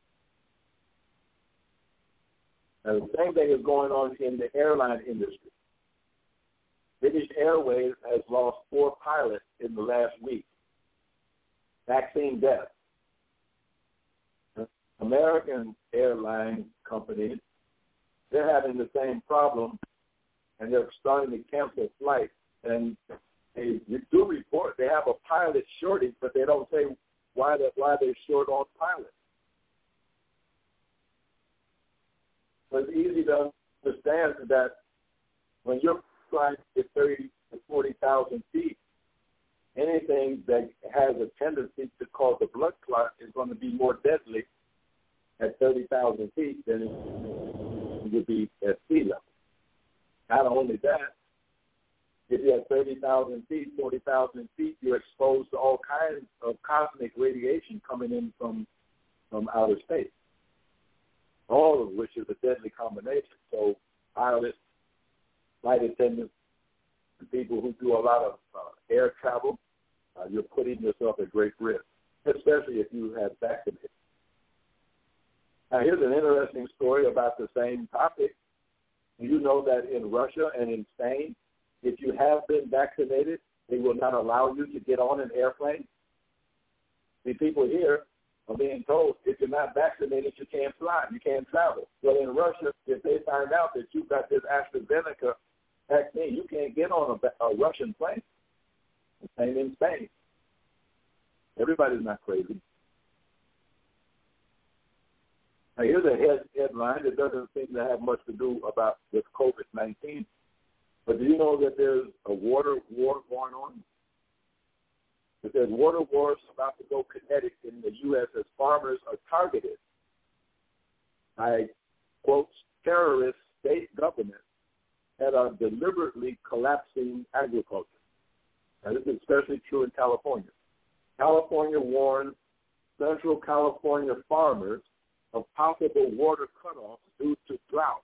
Now, the same thing is going on in the airline industry. British Airways has lost 4 pilots in the last week. Vaccine death. American airline companies they're having the same problem, and they're starting to cancel flights. And they do report they have a pilot shortage, but they don't say why they're short on pilots. But it's easy to understand that when you're flying at 30 to 40,000 feet, anything that has a tendency to cause a blood clot is going to be more deadly at 30,000 feet than it would be at sea level. Not only that, if you're at 30,000 feet, 40,000 feet, you're exposed to all kinds of cosmic radiation coming in from outer space, all of which is a deadly combination. So pilots, flight attendants, and people who do a lot of air travel, you're putting yourself at great risk, especially if you have vaccinated. Now, here's an interesting story about the same topic. You know that in Russia and in Spain, if you have been vaccinated, they will not allow you to get on an airplane. The people here are being told, if you're not vaccinated, you can't fly, you can't travel. Well, in Russia, if they find out that you've got this AstraZeneca vaccine, you can't get on a Russian plane. The same in Spain. Everybody's not crazy. Now, here's a headline that doesn't seem to have much to do with COVID-19. But do you know that there's a water war going on? That there's water wars about to go kinetic in the U.S. as farmers are targeted by, quote, terrorist state governments that are deliberately collapsing agriculture. Now, this is especially true in California. California warns Central California farmers of possible water cutoffs due to drought.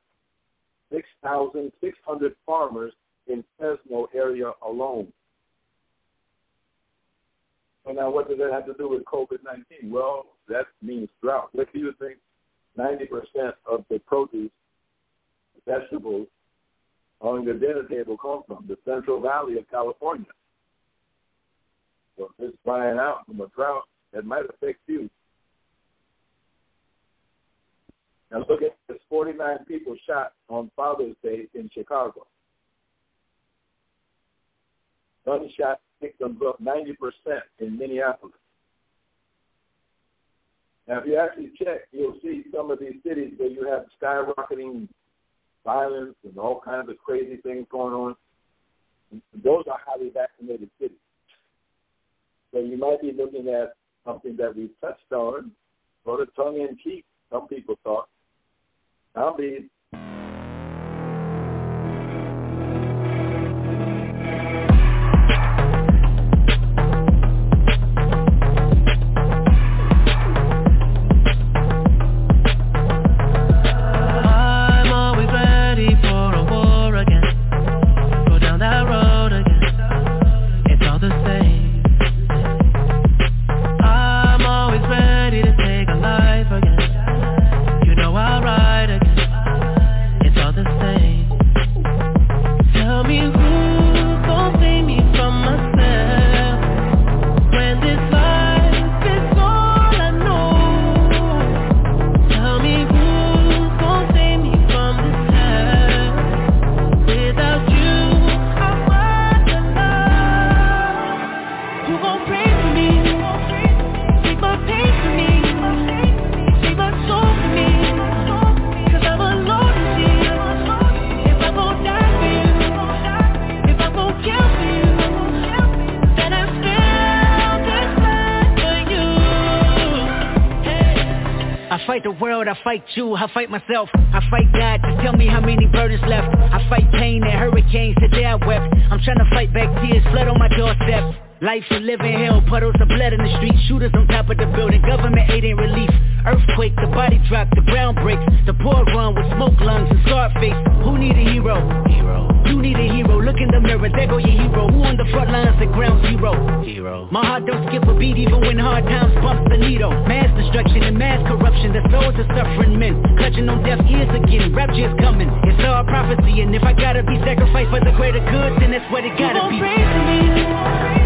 6,600 farmers in Fresno area alone. So now what does that have to do with COVID-19? Well, that means drought. What do you think 90% of the produce, vegetables on your dinner table come from? The Central Valley of California. So if it's drying out from a drought, that might affect you. Now look at this, 49 people shot on Father's Day in Chicago. Gunshot victims up 90% in Minneapolis. Now if you actually check, you'll see some of these cities where you have skyrocketing violence and all kinds of crazy things going on. Those are highly vaccinated cities. So you might be looking at something that we touched on, sort of tongue-in-cheek, some people thought. I'll be I fight you, I fight myself, I fight God to tell me how many burdens left. I fight pain and hurricanes, today I wept. I'm trying to fight back tears, flood on my doorstep. Life is living hell, puddles of blood in the street, shooters on top of the building, government aid ain't relief. Earthquake, the body drop, the ground breaks, the poor run with smoke lungs and scarred face. Who need a hero? You need a hero, look in the mirror, there go your hero. Who on the front lines at ground zero? My heart don't skip a beat even when hard times bump the needle. Mass destruction and mass corruption, the souls of suffering men, clutching on deaf ears again, rapture is coming. It's all prophecy, and if I gotta be sacrificed for the greater good, then that's what it gotta be.